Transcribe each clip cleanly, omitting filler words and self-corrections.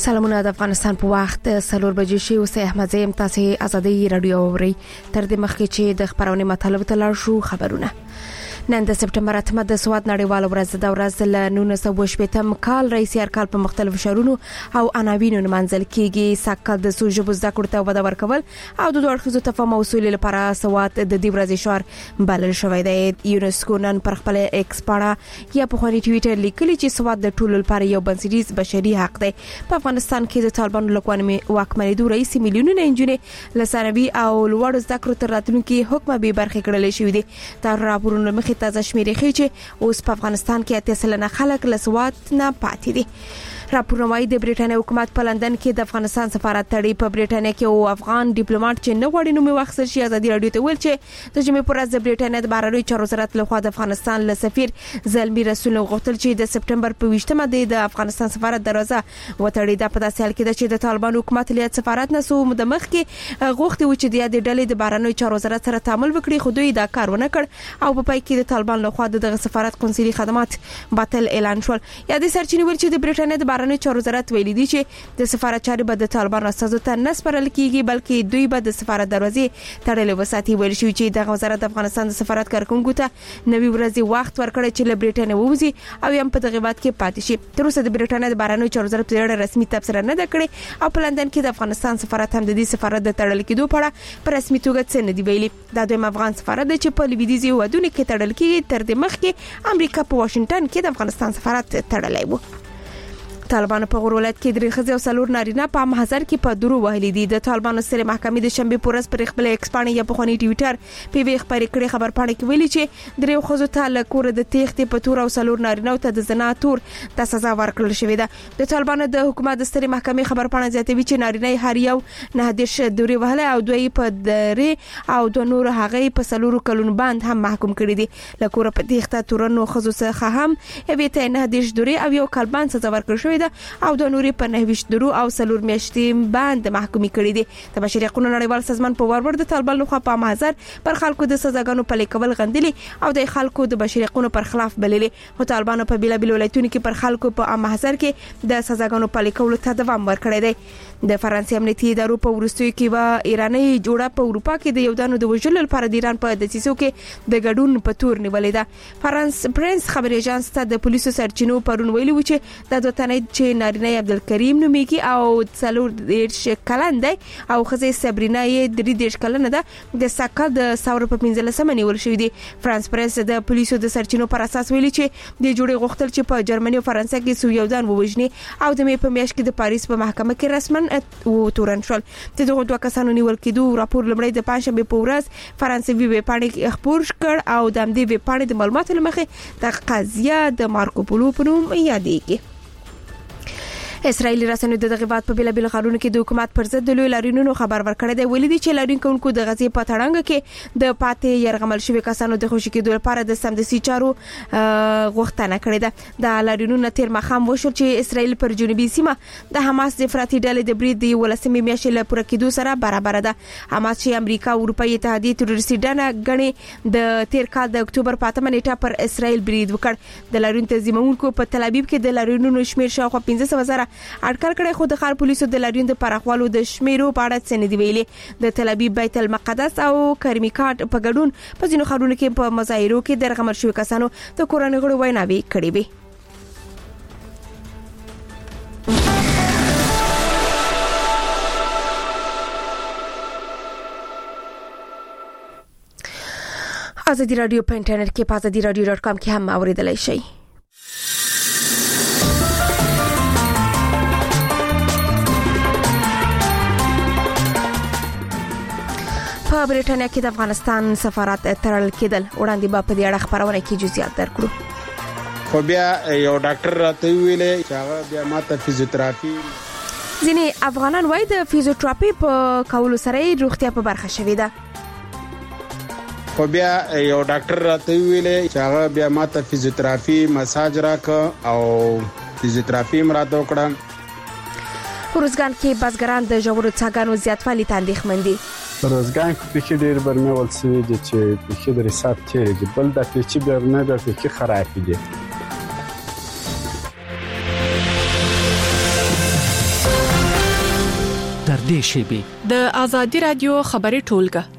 سلامونه د افغانستان په وخت 4 بجې شي او سه احمد زیم تاسو ازادي رادیو اوري تر دې مخکې چې د خبرونه مطلب ته لاړ شو خبرونه نن د سپټمبر 8 د سواد نړیوال ورځ د ورځ له 1980 کال رئیس ارکال په مختلفو شهرونو او عناوینو منځل کېږي ساکل د سوجو زده کړو ته وده ورکول او د دوه اړخیزو تفاهم اصول لپاره سواد د دې ورځې شعار بلل شوی دی یونسکو نن پر خپل ایکس پاڼه یا په خوري ټوئیټر لیکلي چې سواد د ټولو لپاره یو بنسټیز بشري حق دی په افغانستان کې د طالبانو لکوانمي واکمنۍ رئیس میلیونونه انجونې لسانوي او لوړ زده کړو تر راتلونکي حکم به برخه کړل شوې دي دا راپورونه مخې تازه شمیرې ښیي چې اوس په افغانستان کې 8 خلک له سواد نه پاتې دي راپورونه وايي د بریټانیا حکومت په لندن کې د افغانستان سفارت تړي په بریټانیا کې او افغان ډیپلوماټ چې نه غواړي نومي واخیستل شي ازادي رادیو ته ویل چې د جمعې پر ورځ د بریټانیا د بهرنیو چارو وزارت لخوا د افغانستان له سفیر زلمی رسول غوښتل چې د سپټمبر په 20مه د افغانستان سفارت دروازه وتړي دا په داسې حال کې چې د طالبان حکومت له سفارت نه سو مدمخ کې غوښتي و چې د ډلې د بهرنیو چارو وزارت سره تعامل وکړي خو دوی دا کار ونه کړ او په پای کې د طالبان لخوا د سفارت قونسلي خدمات باطل اعلان شول یا د سرچینې ول چې د بریټانیا د بهرنیو چارو وزارت ویلي دي چې د سفارت چارې به د طالبان استازو ته نه سپارل کیږي بلکې دوی به د سفارت دروازې تړلې وساتي ویل شوی چې د وزارت د افغانستان د سفارت کارکونکو ته نوي ورځې وخت ورکړی چې له بریټانیا ووزي او هم په دغه وخت کې پاتې شي تر اوسه د بریټانیا د بهرنیو چارو وزارت په اړه رسمي تبصره نه ده کړې او په لندن کې د افغانستان سفارت هم د دې سفارت د تړل کېدو په اړه په رسمي توګه څه نه دی ویلي دا د افغان سفارت چې په لویدیځي ودونه کې تړل کېږي تر دې مخکې امریکا په واشنگټن کې د افغانستان سفارت تړلی و طالبانو په غور ولایت کې درې خزې او څلور نارینه په محضر کې په درو وهلي دي د طالبانو سترې محکمې د شنبه پر ورځ پر خپل ایکس پاڼه یا په خوني ټوئیټر په وی خبرې کړې خبر پاڼه کې ویلي چې درې خزو ته له کور د تېختې په تور او څلور نارینه ته د زنا تور د سزا ورکړل شوې ده د طالبانو د حکومت د سترې محکمې خبر پاڼه زیاتوي چې نارینه هر یو نه دیش دوري وهله او دوی په درې او د نور هغه په څلورو کلونو باندې هم محکوم کړي دي له کور په تېخته تورنو خزو څخه هم هویته نه دیش دوري او یو کال باندې سزا ورکړل شوې او د نوري په 9 درو او سلور میاشتې باندې محکومي کړي دي د بشري حقوقو نړیوال سازمان په وروړ د طالبان لخوا په محضر پر خلکو د سزاګانو پلي کول غندلي او د خلکو د بشري حقوقو پر خلاف بللي او طالبان په بیلابل ولایتونو کې پر خلکو په محضر کې د سزاګانو پلي کول ته دوام ورکړی دی د فرانسې امنیتي ادارو په ورستیو کې و ایراني جوړه په اروپا کې د یو دانو د وژلو لپاره د ایران په دسیسو کې د ګډون په تور نیولې ده فرانس پرنس خبري اژانس ته د پولیسو سرچینو پرون ویلي و چې د دوه تنې چې نارینه عبدالکریم نومیږي او څلور دیرش کلن دی او خزې صبرینا یې 3 کلنه ده د ساکل د ثور په 15 نیول شوې دي فرانس پرنس د پولیسو د سرچینو پر اساس ویلي چې د جوړې غوښتل چې په جرمني او فرانسې کې سو یو دان ووجني او د مې په میاشت کې د پاریس په محکمه کې رسمن او تورن شول د دغه دوه کسانو نیول کېدو راپور لمړی د پنځشنبه په ورځ فرانسوي ویب پاڼې خبر کړ او د دې ویب پاڼې د معلوماتو لمخې د قضیه د مارکو پولو په نوم یادېږي اسرایلی رسنیو د دغه بعد په بیلابل غارونو کې د حکومت پر ضد د لوی لارینونو خبر ورکړی دی ویلي دي چې لارینکونکو د غزې په تړنګ کې د پاتې يرغمل شوی کسانو د خوشی کېدو لپاره د سمدسي چارو غوښتنه کړې ده د لارینونو تیر مخام وشول چې اسرایل پر جنوبي سیمه د حماس د افراطي ډلې د برید د ولسمې میاشتې له پوره کېدو سره برابر ده حماس چې امریکا او اروپאי اتحادیه تروریستي ډله غني د تیر کال د اکتوبر په 8 نیټه پر اسرایل برید وکړ د لارین تنظیمونکو په تل ابیب کې د لارینونو شمیر شاوخوا 15,000 اټکل کړي خو د خار پولیسو د لارین د پراخوالو د شمیرو په اړه څه نه دی ویلي د تل ابیب بیت المقدس او کرمیکاټ په ګډون په ځینو خارونو کې په مظاهرو کې د رغمل شوی کسانو د کورونو غړو ویناوي کړي وي ازادي رادیو په انټرنیټ کې په azadiradio.com کې هم اوریدلای شئ په بریټانیا کې د افغانستان سفارت تړل کېدل وړاندې به په دې اړه خبرونه کې جزئیات درکړو خو بیا یو ډاکټر راته ویلې چې هغه بیا ماته فزیوتراپي ځینې افغانان وایي د فزیوتراپي په کولو سره روغتیا په برخه شوې ده خو بیا یو ډاکټر راته ویلې چې هغه بیا ماته فزیوتراپي مساج راکړ او فزیوتراپي مراته وکړه روزګان کې بازګران د ژورو څاګانو زیاتوالي ته اندېښمن دي روزګان کې پکې ډېر برمول سوي دي چې پکې د حساب چیرې دي بل د پکې برنه د پکې خراب دي نږدې شي. د آزادي رادیو خبري ټولګه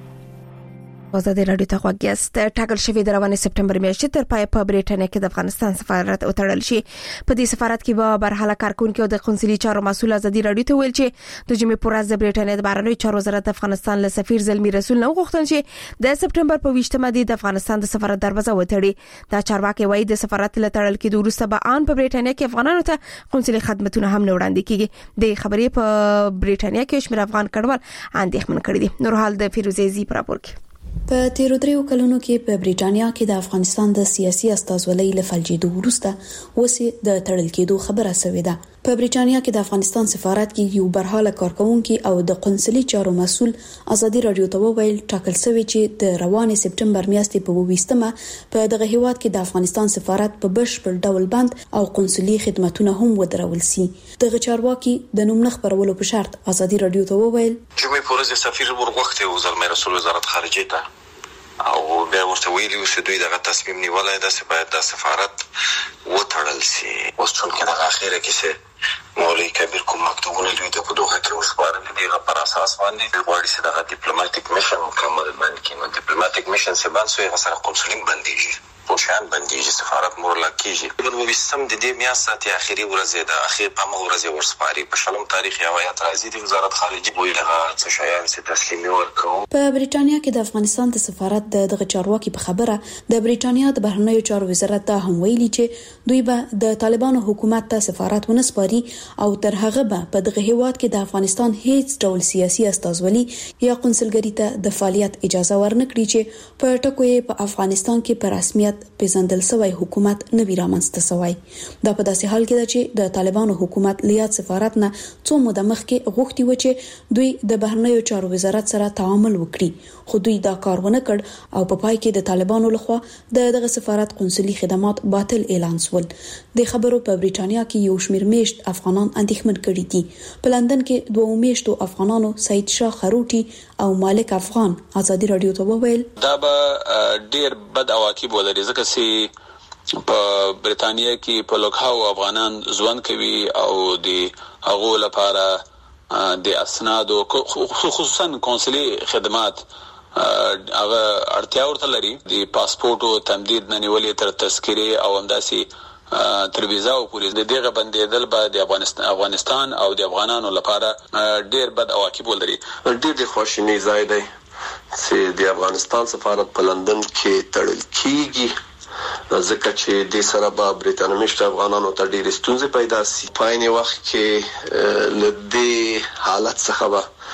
آزادي رادیو ته غوښتل ټاکل شوی د روانې سپټمبر میاشتې تر پای په بریټانیا کې د افغانستان سفارت وتړل شي. په دې سفارت کې به برحاله کارکونکو د قونسلي چارو مسؤل آزادي رادیو ته ویل چې د جمعې پر ورځ د بریټانیا د بهرنیو چارو وزارت افغانستان له سفیر زلمی رسول نو غوښتل چې د سپټمبر په 20مه د افغانستان د سفارت دروازه وتړي. دا چارواکي وایي د سفارت له تړل کېدو وروسته به ان په بریټانیا کې افغانانو ته قونسلي خدماتونه هم وړاندې کیږي. د خبرې په بریټانیا کې شمېر افغان کډوال اندېښمن کړي دي. نورحال د فیروزي پراپور کې په تیرو دریو کلونو کې په بریټانیا کې د افغانستان د سیاسي استازولۍ له فلجېدو وروسته وسې د تړل کېدو خبره شوې ده. په بریټانیا کې د افغانستان سفارت کې یو برحاله کارکونکو او د قونسلي چارو مسؤل آزادي رادیو ته وویل ټاکل شوی چې د روانې سپټمبر میاشتې په 20مه په دغه هیواد کې د افغانستان سفارت په بشپړ ډول بند او قونسلي خدماتونه هم ودرول شي. دغه چارواکي د نوم نه خبرولو په شرط آزادي رادیو ته وویل جمعې په ورځ سفیر ورغوښتي زلمی رسول وزارت خارجه ته او بیا ورته ویلي و چې دوی دغه تصمیم نیولای دی چې باید د سفارت وتړل شي. اوس چونکې دغه اخیره کې چې مولوی کبیر کوم مکتوبونه دوی ته په دوحه کې وسپارل دي پر اساس باندې غواړي چې دغه ډیپلوماټیک میشن مکمل باندې کېږي. ډیپلوماټیک میشن څه باندې سوی غسر قونسلین باندې پوشان باندې سفارت مورلا کېږي. په وسم د دې میاشتې اخیری ورځ د اخیر په مغ ورځ ورسپاري په شلم تاریخ یا وایي راځي د وزارت خارجه ویل هغه څه شایان چې تسلیمي ورکو. په بریټانیا کې د افغانستان د سفارت دغه چارواکي په خبره د بریټانیا د بهرنیو چارو وزارت ته هم ویلي چې دوی به د طالبانو حکومت ته سفارت ونسپاري او تر هغه به په دغه هیواد کې د افغانستان هیڅ ډول سیاسي استازولي یا قونسلګری ته د فعالیت اجازه ورنکړي چې په ټکو یې په افغانستان کې په رسمیت پیژندل شوی حکومت نوی رامنځته شوی. دا په داسې حال کې ده چې د طالبانو حکومت لیات سفارت نه څو موده مخکې غوښتي و چې دوی د بهرنیو چارو وزارت سره تعامل وکړي، خو دوی دا کار ونه کړ او په پای کې د طالبانو لخوا دغه سفارت قونسلي خدمات باطل اعلان شول. د خبرو په بریټانیا کې یو شمېر میشت افغانان اندېښمن کړي دي. په لندن کې 2 میشتو افغانانو سید شاه خروټي او مالک افغان آزادي رادیو ته وویل دا به ډیر بد عواقب ولري ځکه چې په بریټانیا کې په لوکهاو افغانان ژوند کوي او د هغو لپاره د اسنادو خصوصا قونسلي خدمات هغه اړتیا ورته لري. د پاسپورتو تمدید نه نیولې تر تذکرې او همداسې تر ویزا او پولیس د دغه بندیدل به د افغانستان او د افغانانو لپاره ډیر بد عواقب ولري. ډیر د خوشینی ځای دی چې د افغانستان سفارت په لندن کې تړل کیږي ځکه چې د سره به بریټانیا مشت افغانانو ته ډېر ستونزې پیدا شي. په عین وخت کې لدې حالت څخه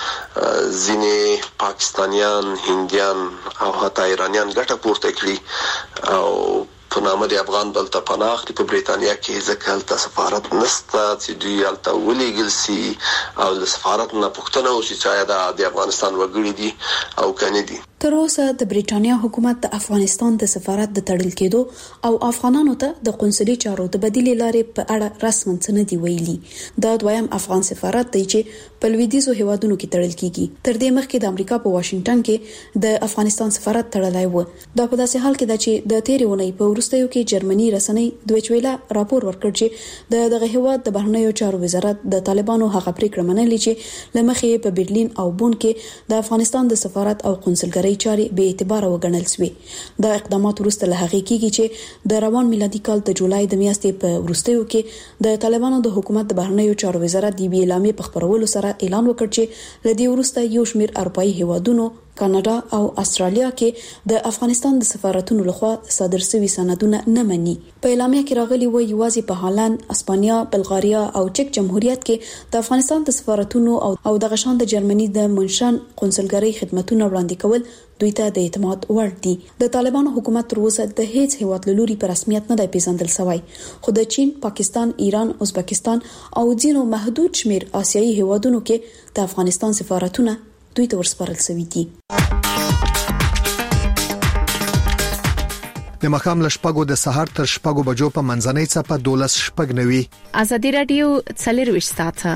به ځینې پاکستانیان، هندیان او حتی ایرانیان ګټه پورته کړي او په نامه د افغان دلته پناه اخلي په بریټانیا کې ځکه هلته سفارت نشته چې دوی هلته ولېږل شي او د سفارت نه پوښتنه وشي چې آیا د افغانستان وګړي دي او کنه دي. تر اوسه د بریټانیا حکومت د افغانستان د سفارت د تړل کېدو او افغانانو ته د قونسلي چارو د بدیل لارې په اړه رسماً څه نه دی ویلي. دا دویم افغان سفارت دی چې په لویدیځو هیوادونو کې تړل کیږي. تر دې مخکې د امریکا په واشنگټن کې د افغانستان سفارت تړلای و. دا په داسې حال کې ده چې د تیرې اونۍ په وروستیو کې جرمني رسنۍ دویچ ویلا راپور ورکړ چې دغه هیواد د بهرنیو چارو وزارت د طالبانو هغه پریکړه منلې چې لمخې په برلین او بون کې د افغانستان د سفارت او قونسلګرۍ چارې به اعتبار وګڼل شوې. دا اقدامات وروسته له هغې کېږي چې د روان میلادي کال د جولای د میاشتې په وروستیو کې د طالبانو د حکومت د بهرنیو چارو وزارت د اعلامیې په خبرولو سره اعلان وکړ چې لدې وروسته یو شمېر اروپایي هیوادونو کاناډا او استرالیا کې د افغانستان د سفارتونو لخوا صادر شوي سندونه نه مني. په اعلامیه کې راغلي و یوازې په هالند، اسپانیا، بلغاریا او چک جمهوریت کې د افغانستان د سفارتونو او د غشان د جرمني د منشن قونسلګرۍ خدماتونه وړاندې کول دوی ته د اعتماد وړ دي. د طالبانو حکومت تر اوسه د هیڅ هیواد لوري په رسمیت نه دی پیژندل شوی، خو د چین، پاکستان، ایران، ازبکستان او ځینو محدود شمیر آسیایي هیوادونو کې د افغانستان سفارتونه دوی ته ورسپارل شوي دي. د مخام لشپګو د سحر تر شپګو بجو په منځنۍ چپه 12:09 آزادي رادیو 24 ساعته.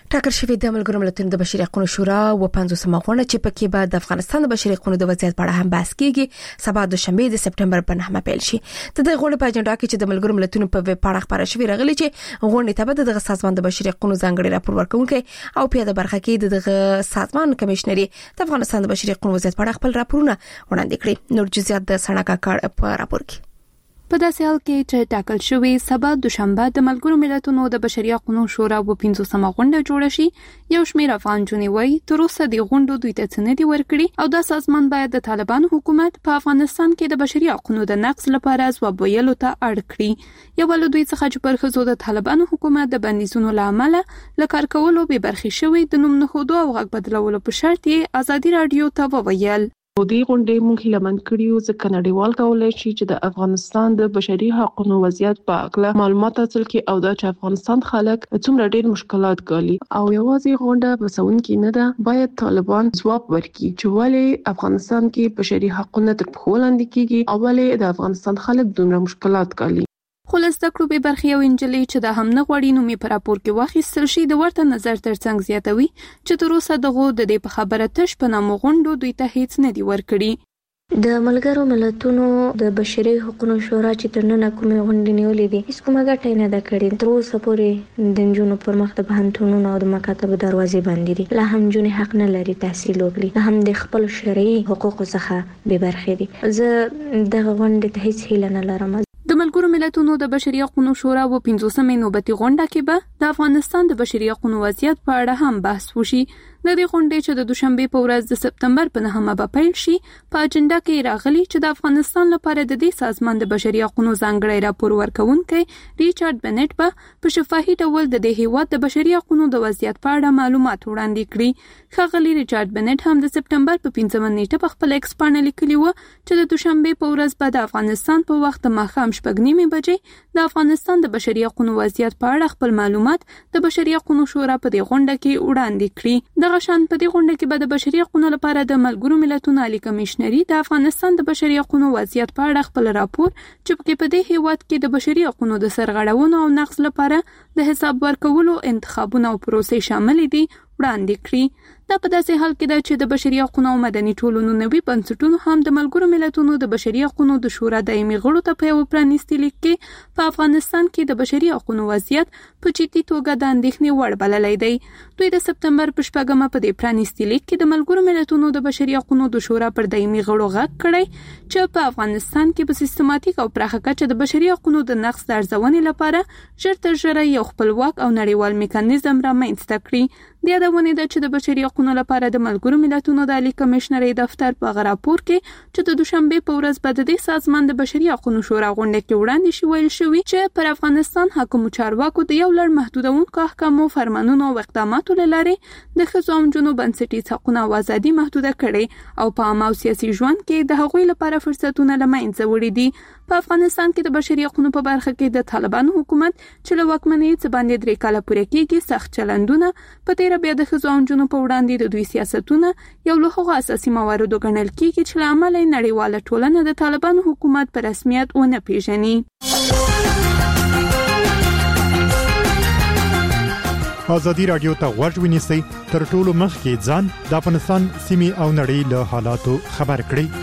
ټاکل شوی د ملګرو ملتونو د بشري حقوقو شورا و 50مه غونډه چې پکې به د افغانستان د بشري حقوقو د وضعیت په اړه هم بحث کیږي سبا د شنبه د سپټمبر په 9 پیل شي. د دې غونډې په اجنډا کې چې د ملګرو ملتونو په ویب پاڼه خبره شوې راغلي چې غونډې ته به د سازمان د بشري حقوقو ځانګړي راپور ورکونکي او پیاده برخه کې د سازمان کمشنري د افغانستان د بشري حقوقو وضعیت په اړه خپل راپورونه وړاندې کړي. نور جزئیات د سړک کار په راپور کې. په داسې حال کې چې ټاکل شوی سبا دوشنبه د ملګرو ملتونو د بشري حقوقو شورا و 50مه غونډه جوړه شي، یو شمېر افغان جونې وایي تر اوسه د غونډو دوی ته څه نه دي ورکړي او دا سازمان باید د طالبانو حکومت په افغانستان کې د بشري حقوقو د نقض لپاره ځواب ویلو ته اړ کړي. یو له دوی څخه چې پر خزو د طالبانو حکومت د بندیزونو لامل له کار کولو به برخي شوی د نوم نهودو او غږ بدلولو په شرط یې ازادي رادیو ته وویل. دې غونډې موږ لمن کړیو ځکه نړیوال کولای شي چې د افغانستان د بشري حقوقو وضعیت په اړه معلومات حاصل کړي او دا چې افغانستان خلک څومره ډېر مشکلات ګالي او یوازې غونډه بسون کې نه ده، باید طالبان ځواب ورکړي چې ولې افغانستان کې بشري حقوق تر پښو لاندې کیږي او ولې د افغانستان خلک دومره مشکلات ګالي. خلاص د کړو به برخي او انجلي چې د هم نه غوړي نومي پر راپور کې واخیستل شي د ورته نظر ترڅنګ زیاتوي چې تر اوسه دغه د دې په خبره تش په نامو غونډو دوی ته هیڅ نه دی ورکړي. د ملګرو ملتونو د بشري حقوقو شورا چې تر نن کومه غونډه نیولې دي هیڅ کومه ګټه نه ده کړې. تر اوسه پورې د جنونو پر مخ د بهنټونو او د مکاتب دروازې باندې دي. لا هم جون حق نه لري تحصیل وکړي، هم د خپل شرعي حقوقو څخه به برخې دي. زه دغه غونډه ته هیڅ هیله نه لرم. د ملګرو ملتونو د بشري حقوقو شورا و 50مه نوبتي غونډه کې به د افغانستان د بشري حقوقو وضعیت په اړه هم بحث وشي. د دې غونډې چې د دوشنبه په ورځ د سپټمبر په 9مه به پیل شي په اجنډا کې راغلي چې د افغانستان لپاره د دې سازمان د بشري حقوقو ځانګړي راپور ورکونکي ریچارډ بنټ به په شفاهي ډول د دې هیواد د بشري حقوقو د وضعیت په اړه معلومات وړاندې کړي. ښاغلي ریچارډ بنټ هم د سپټمبر په 15مه نیټه په خپل ایکس باندې لیکلي و چې د دوشنبه په ورځ به د افغانستان په وخت ماښام 6:30 بجې د افغانستان د بشري حقوقو وضعیت په اړه خپل معلومات د بشري حقوقو شورا په دې غونډه کې وړاندې کړي. دغه شان په دې غونډه کې به د بشري حقوقو لپاره د ملګرو ملتونو عالی کمشنري د افغانستان د بشري حقوقو وضعیت په اړه خپل راپور چې په دې هیواد کې د بشري حقوقو د سرغړونو او نقض لپاره د حساب ورکولو انتخابونه او پروسې شامل دي وړاندې کړي. دا په داسې حال کې ده چې د بشري حقوقو او مدني ټولنو نوي بنسټونو هم د ملګرو ملتونو د بشري حقوقو د شورا دایمي غړو ته په یو پرانیستي لیک کې په افغانستان کې د بشري حقوقو وضعیت په جدي توګه د اندېښنې وړ بللی دی. دوی د سپټمبر په 4مه په دې پرانیستي لیک کې د ملګرو ملتونو د بشري حقوقو د شورا پر دایمي غړو غږ کړی چې په افغانستان کې په سیستماتیک او پراخه کچه د بشري حقوقو د نقض د ارزونې لپاره ژر تر ژره یو خپلواک او نړیوال میکانیزم رامنځته کړي. د یادونه ده چې د بشري حقوقو لپاره د ملګرو ملتونو د عالی کمشنري دفتر په راپور کې چې د دوشنبه په ورځ به د سازمان د بشري حقوقو شورا غونډه کې وړاندې شوی ویل شوی چې پر افغانستان حکومت چارواکو د یو لړ محدودونکو احکامو فرمانونو او اقداماتو لاره د ښځو او نجونو بنسټیز حقوقونه او ازادي محدوده کړي او په عامه او سیاسي ژوند کې د هغوی لپاره فرصتونه له منځه وړي دي. په افغانستان کې د بشري حقوقو په برخه کې د طالبانو حکومت چې له واکمنۍ څخه باندې 3 کاله پورې کېږي سخت چلندونه په تیر بیا د ښځو او نجونو په وړاندې د دوی سیاستونه یو له هغو اساسي مواردو ګڼل کېږي چې له امله نړیواله ټولنه د طالبانو حکومت په رسمیت ونه پیژني. ازادي رادیو ته غوږ ونیسئ تر ټولو مخکې ځان د افغانستان سیمې او نړۍ له حالاتو خبر کړئ.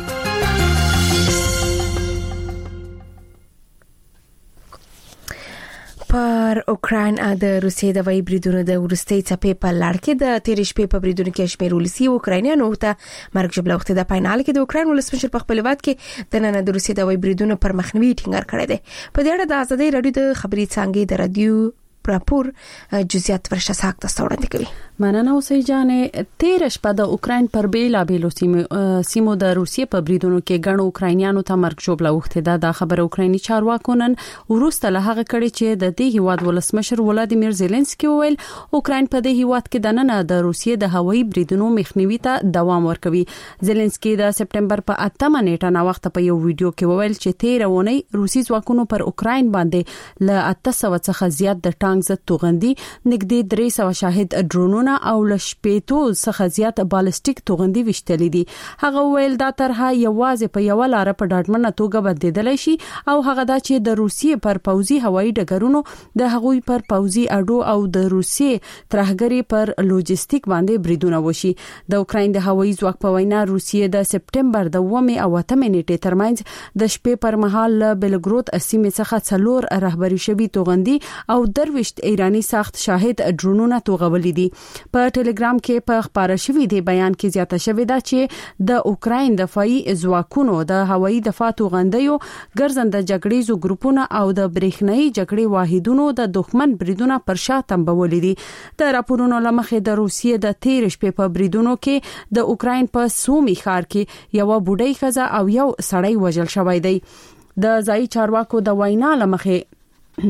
پر اوکراین د روسیې د وای بریدونو د ورستۍ څپې په لړ کې د تیر شپې په بریدونو کې شمېر ولسی اوکراینیانو ته مرګ جبله وخت د پاینال کې د اوکراین ولسمشر په خپل وخت کې د نن د روسیې د وای بریدونو پر مخنیوي ټینګار کړی دی. په دې اړه د ازادي رادیو د خبري څنګه د رادیو راپور جزئیات ورشه ساخته وړاندې کوي. مننه اوسې جانې. تیر شپه د اوکراین پر بیلابیلو سیمو د روسیې په بریدونو کې ګڼو اوکراینیانو ته مرګ جوړه وخته ده خبره اوکرایني چارواکو نن ورسته له هغه کړي چې د دې هیواد ولسمشر ولادیمیر زيلنسکي ویل اوکراین په دې هیواد کې د نن د روسیې د هوایي بریدونو مخنیوي ته دوام ورکوي. زيلنسکي د سپټمبر په 8مه نیټه نا وخت په یو ویډیو کې وویل چې تیر ونې روسي ځواکونو پر اوکراین باندې ل 800 څخه زیات د ټانک زد توغندي نږدې 300 شاهد ډرونونه توپونه او لشپېتو څخه زیات بالستیک توغندي وشتلې دي. هغه ویل دا طرحه یوازې په یو لار په ډاډمنه توګه بدلیدلی شي او هغه دا چې د روسیې پر پوځي هوایي ډګرونو د هغوی پر پوځي اډو او د روسیې ترهګری پر لوجستیک باندې بریدونه وشي. د اوکراین د هوایي ځواک په وینا روسیې د سپټمبر د 8 او 8 نیټې ترمنځ د شپې پر مهال بلګرود سیمې څخه 4 رهبری شوی توغندي او درويشت ایرانی ساخت شاهد ډرونونه توغولې دي. په ټلګرام کې په خبره شوی دی بیان کې زیاته شوی دا چې د اوکراین دفاعي ځواکونو د هوایي دفاع توغندیو ګرځنده جګړیزو ګروپونو او د برېښنايي جګړې واحدونو د دښمن بریدونه پر شا تنبولې دي. د راپورونو لمخې د روسیې د 13 شپې په بریدونو کې د اوکراین په سومي ښار کې یو بوډۍ ښځه او یو سړی وژل شوی دی. د ځای چارواکو د وینا لمخې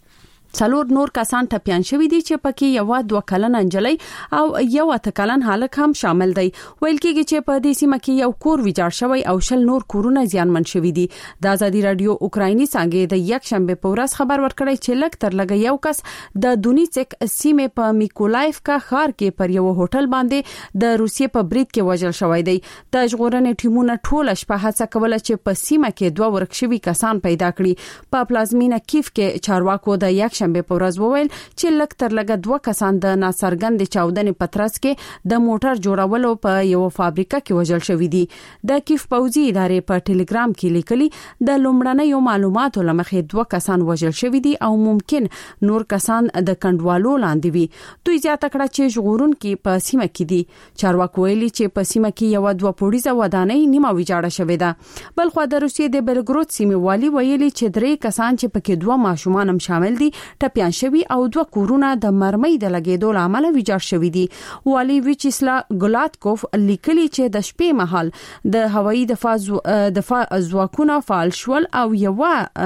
4 نور کسان ټپيان شوی دي چې پکې یو 2 کلن انجلۍ او یو 8 کلن هلک هم شامل دي. ویل کېږي چې په دې سیمه کې یو کور ویجاړ شوی او 10 نور کورونه زیانمن شوی دي. د ازادي رادیو اوکرایني څنګه د یک شنبه په ورځ خبر ورکړی چې لږ تر لږه یو کس د دونیڅک سیمه په میکولایفکا ښار کې پر یو هوټل باندې د روسیې په برید کې وژل شوی دی. د ژغورنې ټیمونو ټول شپه هڅه کوله چې په سیمه کې 2 ورکشوي کسان پیدا کړي. په پلازمینه کیف کې چارواکو د یک شنبه په ورځ وویل چې لږ تر لږه 2 کسان د ناڅرګند چاودنې پترس کې د موټر جوړولو په یو فابریکه کې وژل شوی دي. د کیف پوځي ادارې په ټلګرام کې لیکلي د لومړنیو معلوماتو لمخې 2 کسان وژل شوی دي او ممکن نور کسان د کندوالو لاندې وي. دوی زیاته کړه چې ژغورونکي په سیمه کې دي. چارواکو ویلي چې په سیمه کې یو 2 پوړیزه ودانۍ نیمه ویجاړه شوې ده. بلخو د روسیې د بلګرود سیمه والی ویلي چې 3 کسان چې پکې 2 ماشومان هم شامل دي ټپيان شوی او 2 کورونه د مرمۍ د لګیدو لامل ویجاړ شوی دي. والی ویچسلا ګلاتکوف لیکلي چې د شپې مهال د هوایي دفاع ځواکونه فعال شول او یو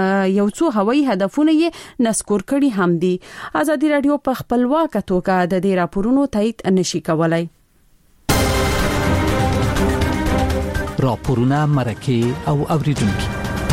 څو هوایي هدفونه یې نسکور کړي هم دي. ازادي رادیو په خپلواکه توګه د دې راپورونو تایید نشي کولای. راپورونه مرکه او اوریدونکو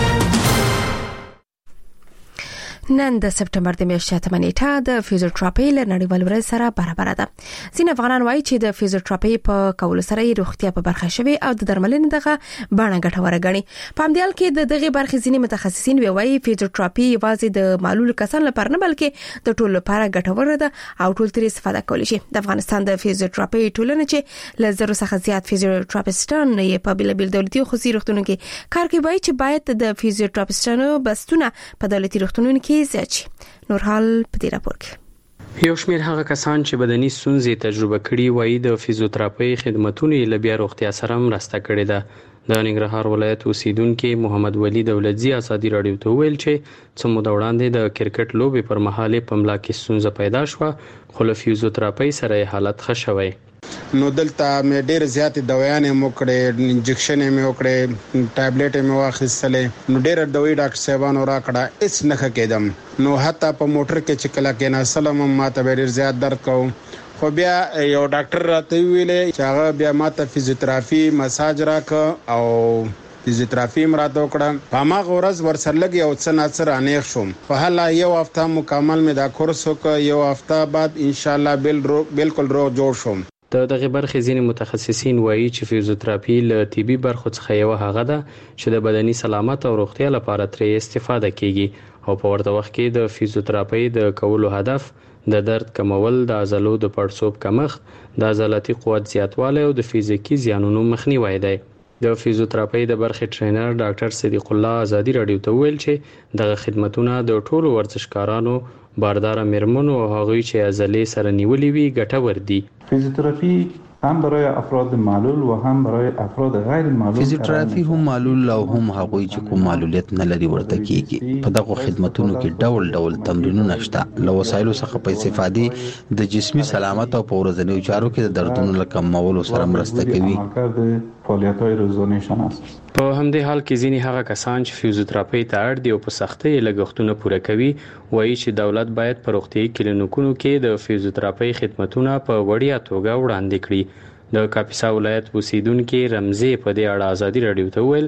نن د سپټمبر د میاشتې 8 نیټه د فزیوتراپي له نړیوال ورځ سره برابر ده. ځینې افغانان وایي چې د فزیوتراپي په کولو سره یې روغتیا په برخه شوي او د درملنې دغه بڼه ګټوره ګڼي. په همدې حال کې دغه برخې ځینې متخصصین وایي فزیوتراپي یوازې د معلول کسانو لپاره نه بلکې د ټولو لپاره ګټوره ده او ټول ترې استفاده کولی شي. د افغانستان د فزیوتراپي ټولنه چې له 0 څخه زیات فزیوتراپیستان یې په بیلابیل دولتي او خصوصي روغتونونو کې کار کوي چې باید د فزیوتراپیستانو بستونه په دولتي روغتونونو کې زیات شي. نور حال په دې راپور کې یو شمېر هغه کسان چې بدني ستونزې تجربه کړي وایي د فزیوتراپي خدماتو یې لبیا روغتیا سره مرسته کړې ده. د ننګرهار ولایت اوسیدونکو محمد ولی دولتزی ازادي رادیو ته ویل چې څو موده وړاندې د کرکټ لوبې پر مهال په ملا کې ستونزه پیدا شوه خو له فزیوتراپي سره حالت ښه شوی. نو دلته مې ډېر زیات دوايانې مو کړې انجکشن مې وکړې ټابلیټ مې واخیستلې نو ډېر دوی ډاکټر صاحبانو راکړه هیڅ نه کېدم نو حتی په موټر کې چې کله کې نه سلام ماته ډېر زیات درد کوم خو بیا یو ډاکټر راته ویلې چې هغه بیا ماته فزیوتراپي مساج راکړ او فزیوتراپي مراته وکړه په ما غورز ورسرلګ یو څه ناڅر انیخ شوم په حاله یو هفته مکمل مې دا کورس وکړ یو هفته بعد ان شاء الله بالکل روغ جوړ شوم. دغه برخې ځینې متخصصین وایي چې فزیوتراپي له طبي برخو څخه یو هغه ده چې د بدني سلامت او روغتیا لپاره ترې استفاده کیږي او په ورته وخت کې د فزیوتراپي د کولو هدف د درد کمول د عضلو د پړسوب کمښت د عضلاتي قوت زیاتوالی او د فزیکي زیانونو مخنیوی دی. د فزیوتراپي د برخې ټرینر ډاکټر صدیق الله ازادي رادیو ته ویل چې دغه خدماتونه د ټولو ورزشکارانو باردار مرمنو او هغوی چې عضلې سره نیولې وي ګټور دي. فیزیوتراپی هم برای افراد معلول و هم برای افراد غیر معلول. فیزیوتراپی هم معلول او هم هغوی چې کوم معلولیت نه لري ورته کیږي. په دغه خدماتونو کې ډول تمرینونه شته له وسایلو څخه په استفادې د جسمي سلامت او په ورځنیو چارو کې د دردونو له کمولو سره مرسته کوي. فعالیت‌های روزانه‌شان است. په همدې حال کې ځینې هغه کسان چې فزیوتراپي ته اړ دي او په سختۍ لګښتونه پوره کوي وایي چې دولت باید په روغتیايي کلینیکونو کې د فزیوتراپي خدماتونه په وړیا توګه وړاندې کړي. د کاپیسا ولایت اوسیدونکو رمزي په دې اړه ازادي رادیو ته ویل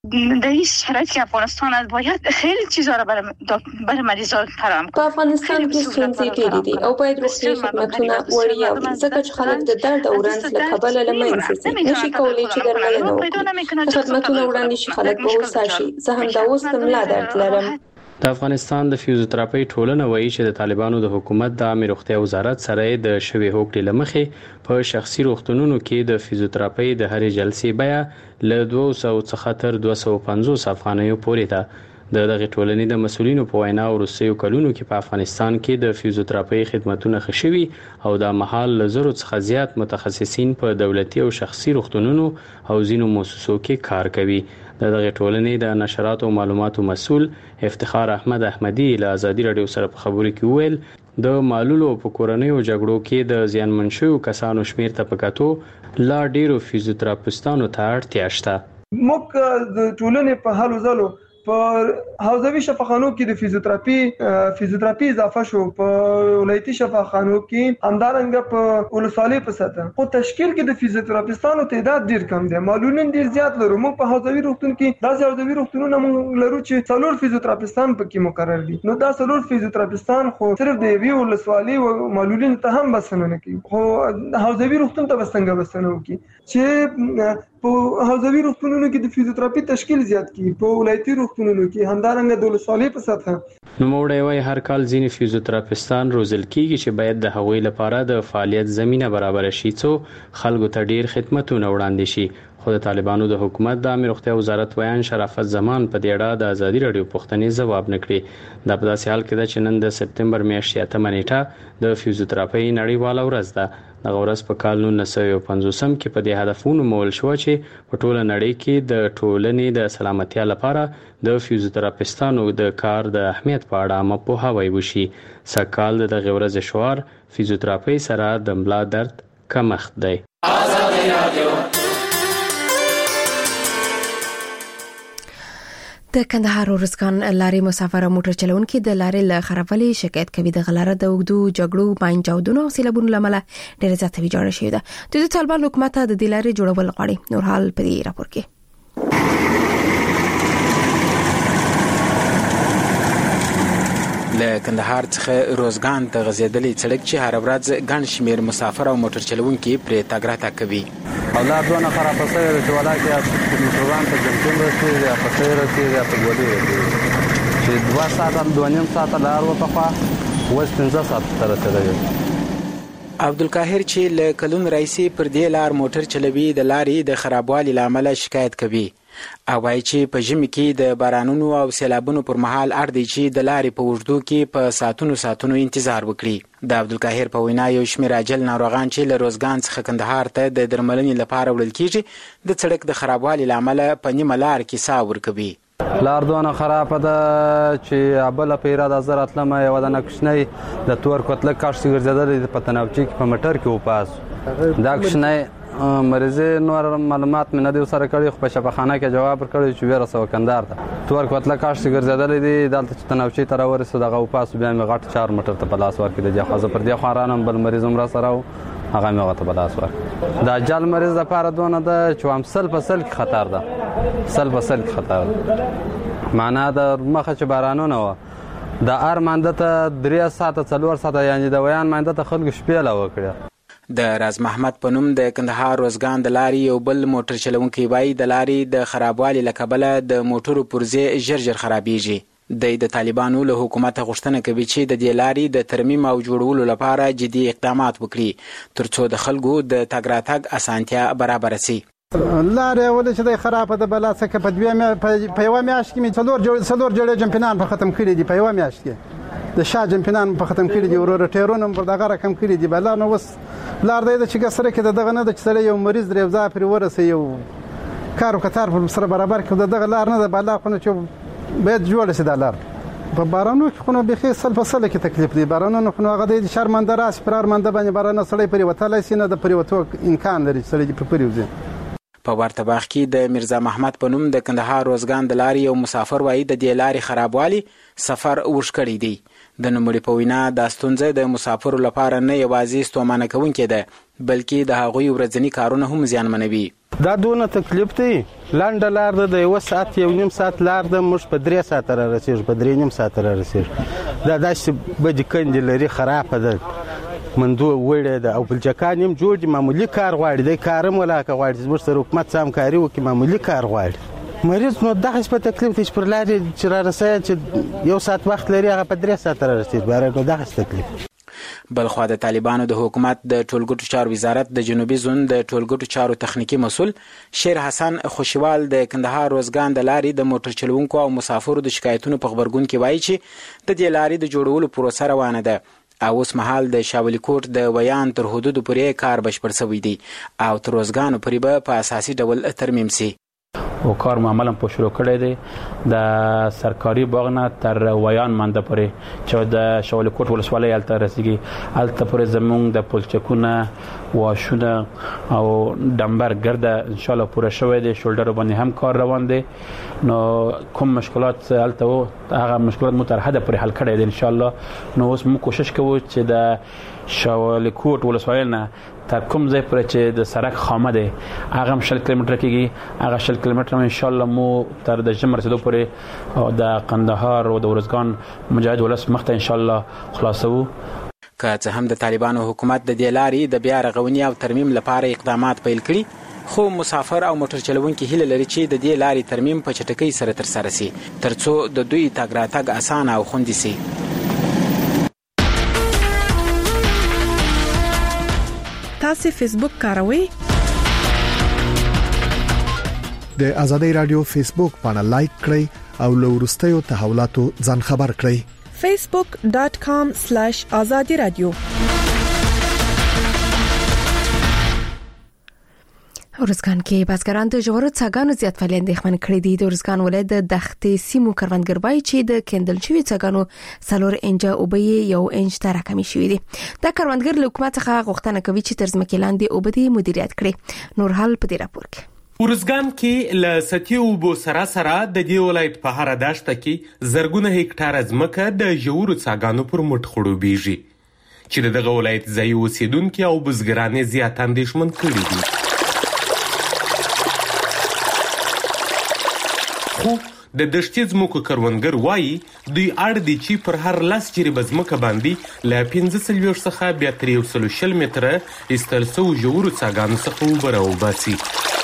در این شرایط که افغانستان است باید خیلی چیزا را برای مریضان فراهم کنه. په افغانستان کې ستونزې ډېرې دي او باید روغتیايي خدماتونه وړیا وي ځکه چې خلک د درد او رنځ له کبله له منځه ځي نشي کولی چې درملنه وکړي. خدماتونه وړاندې شي خلک به هوسا شي. زه همدا اوس د ملا درد لرم. د افغانستان د فیزیوتراپي ټولنه وایي چې د طالبانو د حکومت د عامه روغتیا وزارت سره د شوي هوکړې لمخې په شخصي روغتونونو کې د فیزیوتراپي د هرې جلسې بیه له 200 څخه تر 250 افغانیو پورې ده. د دغه ټولنې د مسولینو په وینا وروستیو کلونو کې په افغانستان کې د فیزیوتراپي خدماتونه ښه شوي او د مهال له 1000 څخه زیات متخصصین په دولتي او شخصي روغتونونو او ځینو مؤسسو کې کار کوي. د دغه ټولنې د نشرات او معلوماتو مسول افتخار احمد احمدي له ازادي رادیو سره په خبرو کې ویل د معلولو په کورنیو جګړو کې د زیانمن شویو کسانو شمیر ته په کتو لا ډیرو فیزیوتراپیستانو ته اړتیا شته. موږ د ټولنې په حالو ځلو په حوزوي شفاخانو کې د فیزیوتراپي اضافه شو، په ولایتي شفاخانو کې همدارنګه په ولسوالۍ په سطح خو تشکیل کې د فیزیوتراپیستانو تعداد ډیر کم دی، معلولین ډیر زیات لرو. موږ په حوزوي روغتون کې داسې حوزوي روغتونونه موږ لرو چې 4 فیزیوتراپیستان پکې مقرر دي. نو دا 4 فیزیوتراپیستان خو صرف د یوې ولسوالۍ او معلولین ته هم بسنه نه کوي، خو حوزوي روغتون ته څنګه بسنه وکړي چې په حوزوي روغتونونو کې د فیزیوتراپي تشکیل زیات کی، په ولایتي روغتونونو کې همدارنګه د ولسوالۍ په سطح. نو موږ وايي هر کال ځینې فیزیوتراپیستان روزل کیږي چې باید د هغوی لپاره د فعالیت زمينه برابر شي څو خلکو ته ډیر خدماتونه وړاندې شي. خو د طالبانو د حکومت د عامه روغتیا وزارت ویان شرافت زمان په دې اړه د ازادي رادیو پوښتنې ځواب نکړي. دا په داسې حال کې ده چې نن د سپتمبر میاشتې 8 نیټه د فیزیوتراپي نړیواله ورځ ده. دغه ورځ په کال 1950 کې په دې هدفونو مول شو چې په ټوله نړۍ کې د ټولنې د سلامتیا لپاره د فیزیوتراپیستانو د کار د اهمیت په اړه عامه پوهاوی وشي. سږکال د دغه ورځې شعار فیزیوتراپي سره د ملا درد کمښت دی. ازادي رادیو د کندهار ورسکان لارې مسافر موټر چلونکي د لارې له خرابوالي شکایت کوي. د غلاره د اوږدو جګړو ماین چاودنو او سیلابونو لامل ډېر زیات ویجاړ شوی ده. د طالبان حکومت د دې لارې جوړول غواړي. نور حال په دې راپور کې. له کندهار څخه روزګان ته غځېدلې سړک چې هر ورځ ګڼ شمېر مسافر او موټر چلونکي پرې تګ راتګ کوي. او لا دونه خراب شوی چې ولاکه موټران ته جنګون رسېږي یا پسې رسېږي یا په ګولې رسېږي چې 2 ساعته 2.5 ساعته لار و پخوا اوس 15 ساعته ته رسېدلی. عبدالقاهر چې له کلون راهیسې پر دې لار موټر چلوي د لارې د خرابوالي له امله شکایت کوي او وايي چې په ژمي کې د بارانونو او سیلابونو پر مهال اړ دی چې د لارې په اوږدو کې په ساعتونو انتظار وکړي. د عبدالقاهر په وینا یو شمېر عاجل ناروغان چې له روزګان څخه کندهار ته د درملنې لپاره وړل کېږي د سړک د خرابوالي له امله په نیمه لار کې ساه ورکوي. لار دونه خرابه ده چې ابله پیره د زر اتلمه یو د نکشنۍ د تور کوتله کاش ګرځېدلې په تناوچي کې په موټر کې وپاس دا کشنۍ مریضه نور معلومات مې نه دی سره کړی، خو په شفاخانه کې جواب ورکړی چې ویره سو کندهار ته تور کوتله کاش ګرځېدلې دي دلته چې تناوچي ته راورسېد دغه وپاس بیا مې غټ 4 موټر ته په لاس ورکړي دي. خو زه پر دې خوا رانم بل مریض هم را سره و هغه مې هغه ته په لاس ورکړي. د اجل مریض لپاره دونه ده چې هم سل په سل کې خطر ده، سل په سل کې خطر ده. معنا د مخه چې بارانونه و د ار مانده ته 3 ساعته 4 ساعته یعنی د ویان مانده ته خلک شپې لا وکړه. د راز محمد په نوم د کندهار روزګان د لارې یو بل موټر چلونکی وایي د لارې د خرابوالي له کبله د موټرو پرزې ژر خرابېږي. د طالبانو له حکومت غوښتنه کوي چې د دې لارې د ترمیم او جوړولو لپاره جدي اقدامات وکړي ترڅو د خلکو د تګ راتګ اسانتیا برابر شي. لارې ولې چې د خرابه ده بلا څخه په یوه میاشت کې مې 4 جوړې جمپینان په ختم کړي دي. په یوه میاشت کې د شاه جمپینان په ختم کړي دي، ورور ټیرونه پر دغه رقم کړي دي. بلا نو وس لار دی چې کسره کې دغه نه د چې یو مریض درېوزا پر ورسې یو کارو کتار پر سره برابر کړي دغه لار نه ده. بلا خو نه چې باید جوړ شي د لار په بارانو کې خو نو بخي سل په سل کې تکلیف دی. بارانو خو هغه د شرمنده راس پر ارمنده باندې باران سړی پرې وتلای سي نه د پرې وته امکان لري سړی په پرېوځي. په ورته باغ کې د مرزا محمد په نوم د کندهار روزګان د لارې یو مسافر وایي د دې لارې خرابوالي سفر وشکړی دی. د نوموړي په وینا دا ستونزه د مسافرو لپاره نه یوازې ستومانه کوونکې ده بلکې د هغوی ورځني کارونه هم زیانمنوي. دا دونه تکلیف دی لاندې لار د 1 ساعت 1.5 ساعت لار د موږ په 3 ساعت را رسیږو په 3.5 ساعت را رسیږو دا داسې بد کندې لري خراب ده مندو وړه ده او بلجکان هم جوړ دي معمولی کار غواړي د کارم ولاکه غواړي زموږ سره حکومت سم کاری وکړي معمولی کار غواړي مریض نو دغه په تکلیف هیڅ پر لاري چې را رسای چې 1 ساعت وخت لري هغه په 3 ساعت را رسیږي باره نو دغه تکلیف بلخوا د طالبانو د حکومت د ټولګټو چارو وزارت د جنوبي زون د ټولګټو چارو تخنیکی مسول شیر حسن خوشوال د کندهار روزګان د لاري د موټر چلوونکو او مسافرو د شکایتونو په خبرګون کې وایي چې د دې لاري د جوړولو پروسه روانه ده او اوس مهال د شاولی کوټ د ویان تر حدود پورې کار بشپړ شوی دی او تر روزګان پورې به په اساسي ډول ترمیم شي او کار معمولا په شروع کړی دی د سرکاري باغ نه تر ویان منده پورې چې د شاولی کوټ ولسوالۍ هلته رسیږي هلته پورې زموږ د پلچکونه واشونه او ډمبر ګرده انشاءالله پوره شوی دی شولډر باندې هم کار روان دی نو کوم مشکلات هلته هغه مشکلات مو تر حده پورې حل کړی دی انشاءالله نو اوس موږ کوشش کوو چې د شاولی کوټ ولسوالۍ نه تر کوم ځای پورې چې د سړک خامه دی هغه 10 کیلومتره کېږي هغه 10 کیلومتره ان شاء الله مو تر د جمع رسیدو پورې او د قندهار او د ورزګان مجاهد ولس مخته ان شاء الله خلاصو که څه هم د طالبانو حکومت د دې لاري د بیا رغونې او ترمیم لپاره اقدامات پیل کړي خو مسافر او موټر چلوونکي هیله لري چې د دې لاري ترمیم په چټکۍ سره ترسره شي ترڅو د دوی تګ راتګ اسانه او خوندي شي تاسو فیسبوک کاروئ د ازادي رادیو فیسبوک باندې لایک کړئ او له وروستیو تحولاتو ځان خبر کړئ facebook.com/azadi-radio ورزګان کې بازګران د جوړو څاګانو زیات فعالیت اندېښمن کړي دي د ورزګان ولایت د دښتې سیمو کروندګر وایي چې د کندل شوی څاګانو 4 انچه او به 1 انچ ته راکمې شوې دي دا کروندګر له حکومت څخه غوښتنه کوي چې تر ځمکې لاندې اوبدي مدیریت کړي نور حال په دې راپور کې ورزګان کې ل ستی اوبو سره د دې ولایت په هر داشته کې زرګونه هکټار ځمکه د جوړو څاګانو پر مټ خړوبېږي چې دغه ولایت ځای اوسیدونکو او بزګران زیات اندېښمن کړي دي خو د دشتي ځمکو کروندګر وایي دوی اړ دي چې پر هر 10 جریبه ځمکه باندې له 15 څخه بیا 320 متره ایستل سو جوړو څاګانو څخه اوبه راوباسي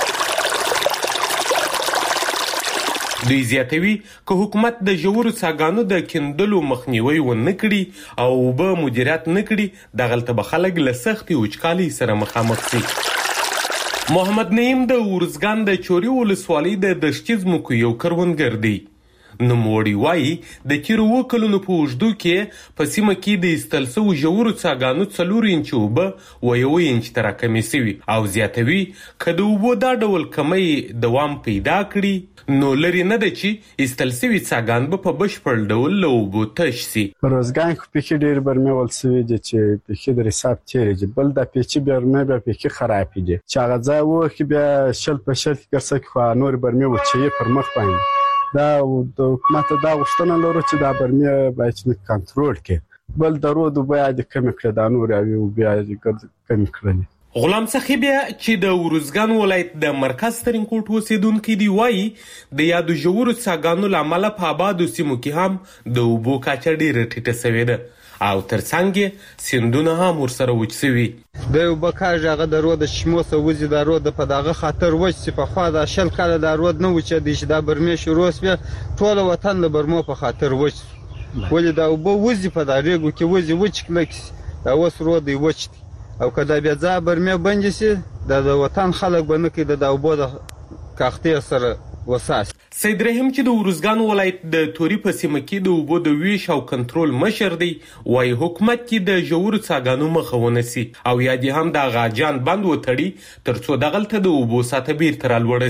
دوی زیاتوي که حکومت د جوړو څاګانو د کندلو مخنیوي ونه کړي او اوبه مدیریت نه کړي دغلته به خلک له سختي وچکالي سره مخامخ شي محمد نعیم د ورزګان د چوري ولسوالۍ د دشتي ځمکو یو کروندګر دی نوموړی وایي د تیرو کلونو په اوږدو کې په سیمه کې د ایستل سوو ژورو څاګانو 4 انچه اوبه و 1 انچ ته راکمې سوي او زیاتوي که د اوبو دا ډول کمی دوام پیدا کړي نو لري نه ده چې ایستل سوي څاګان به په بشپړ ډول له اوبو تش سي. روزګان خو پکې ډېر برمېول سوي دي چې پکې د حساب تېرې دي بل د پیچې برمې به پکې خرابې دي چې هغه ځای وکړي بیا شل په شل ګرځي خو نور برمې وچې پر مخ باندې دا د حکومت دا غوښتنه لري چې دا برمې باید کنټرول کړي بل درود باید کم کړي دا نور او بیا کم کړي. غلام صاحب چې د ورزګان ولایت د مرکز ترین کوټ اوسیدونکو دی وایي د یادو ژورو څاګانو لامل په آبادو سیمو کې هم د اوبو کچه ډیره ټیټه شوې ده او ترڅنګ سیندونه هم ورسره وچ شوي. د اوبو کاږه هغه د رود شمو څه وځي د رود په دغه خاطر وچ چې په خوا د شل کاله د رود نه وچ دي چې د برمې شروع شوه ټول وطن د برمو په خاطر وچ ولې د اوبو وځي په دریګو کې وځي وچ کلک دا اوس رود دی وچ او کله بیا ځا برمې بند شي د وطن خلک باندې کې د اوبو د کاختې سره وساس. سید رحیم چې د ورزګان ولایت د توري په سیمه کې د اوبو د ویش او کنټرول مشر دی وايي حکومت کې د ژورو څاګانو مخه ونیسي او یا دې هم د غاجان بند وتړي ترڅو دغلته د اوبو سطح بیرته رالوړه سي.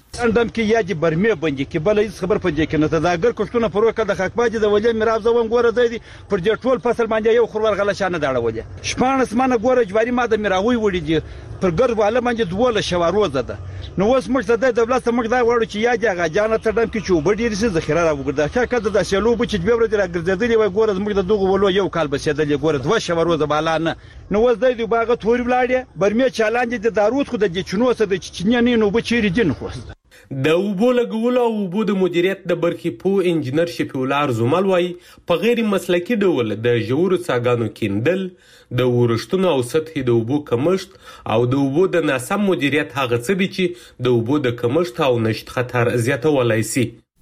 اندم کې یا چې برمه باندې کې بل هیڅ خبر پدې کې نه ته دا اگر کوښتنه پروکه د حکومت د ولې میراث زوم ګوره دی پر دې ټول فصل باندې یو خورور غلا شانه داړه شپان اسمانه ګوره جواری ماده میراوي وړي دي پر ګرد والا باندې دوله شواروزه ده نو اوس موږ د دولت موږ دا وړو چې یا د غاجانه تردم کې چوب ډیر سي ذخیره راوګرځي چې کده د سلو بچ به ور دي راګرځېدلې وای ګوره موږ د دغه ولو یو کال بسیدلې ګوره دوه شواروزه بالا نه نو اوس د دې باغ تور ولاړې برمه چالاند د دارود خو د چنو سره د چنی نو بچری دین خو د اوبو لګولو او اوبو د مدیریت د برخې په انجنیر شفیع الله ارزمل وایي په غیر مسلکي ډول د ژورو څاګانو کیندل د ورښتونو او سطحي د اوبو کمښت او د اوبو د ناسم مدیریت هغه څه دي چې د اوبو د کمښت او نشت خطر زیاتولای شي.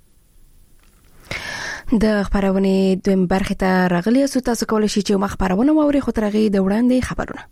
د خبرونه دویم برخه ته راغلی سو تاسو کولای شئ چې مخبرونه موري خو ترغي د وړاندې خبرونه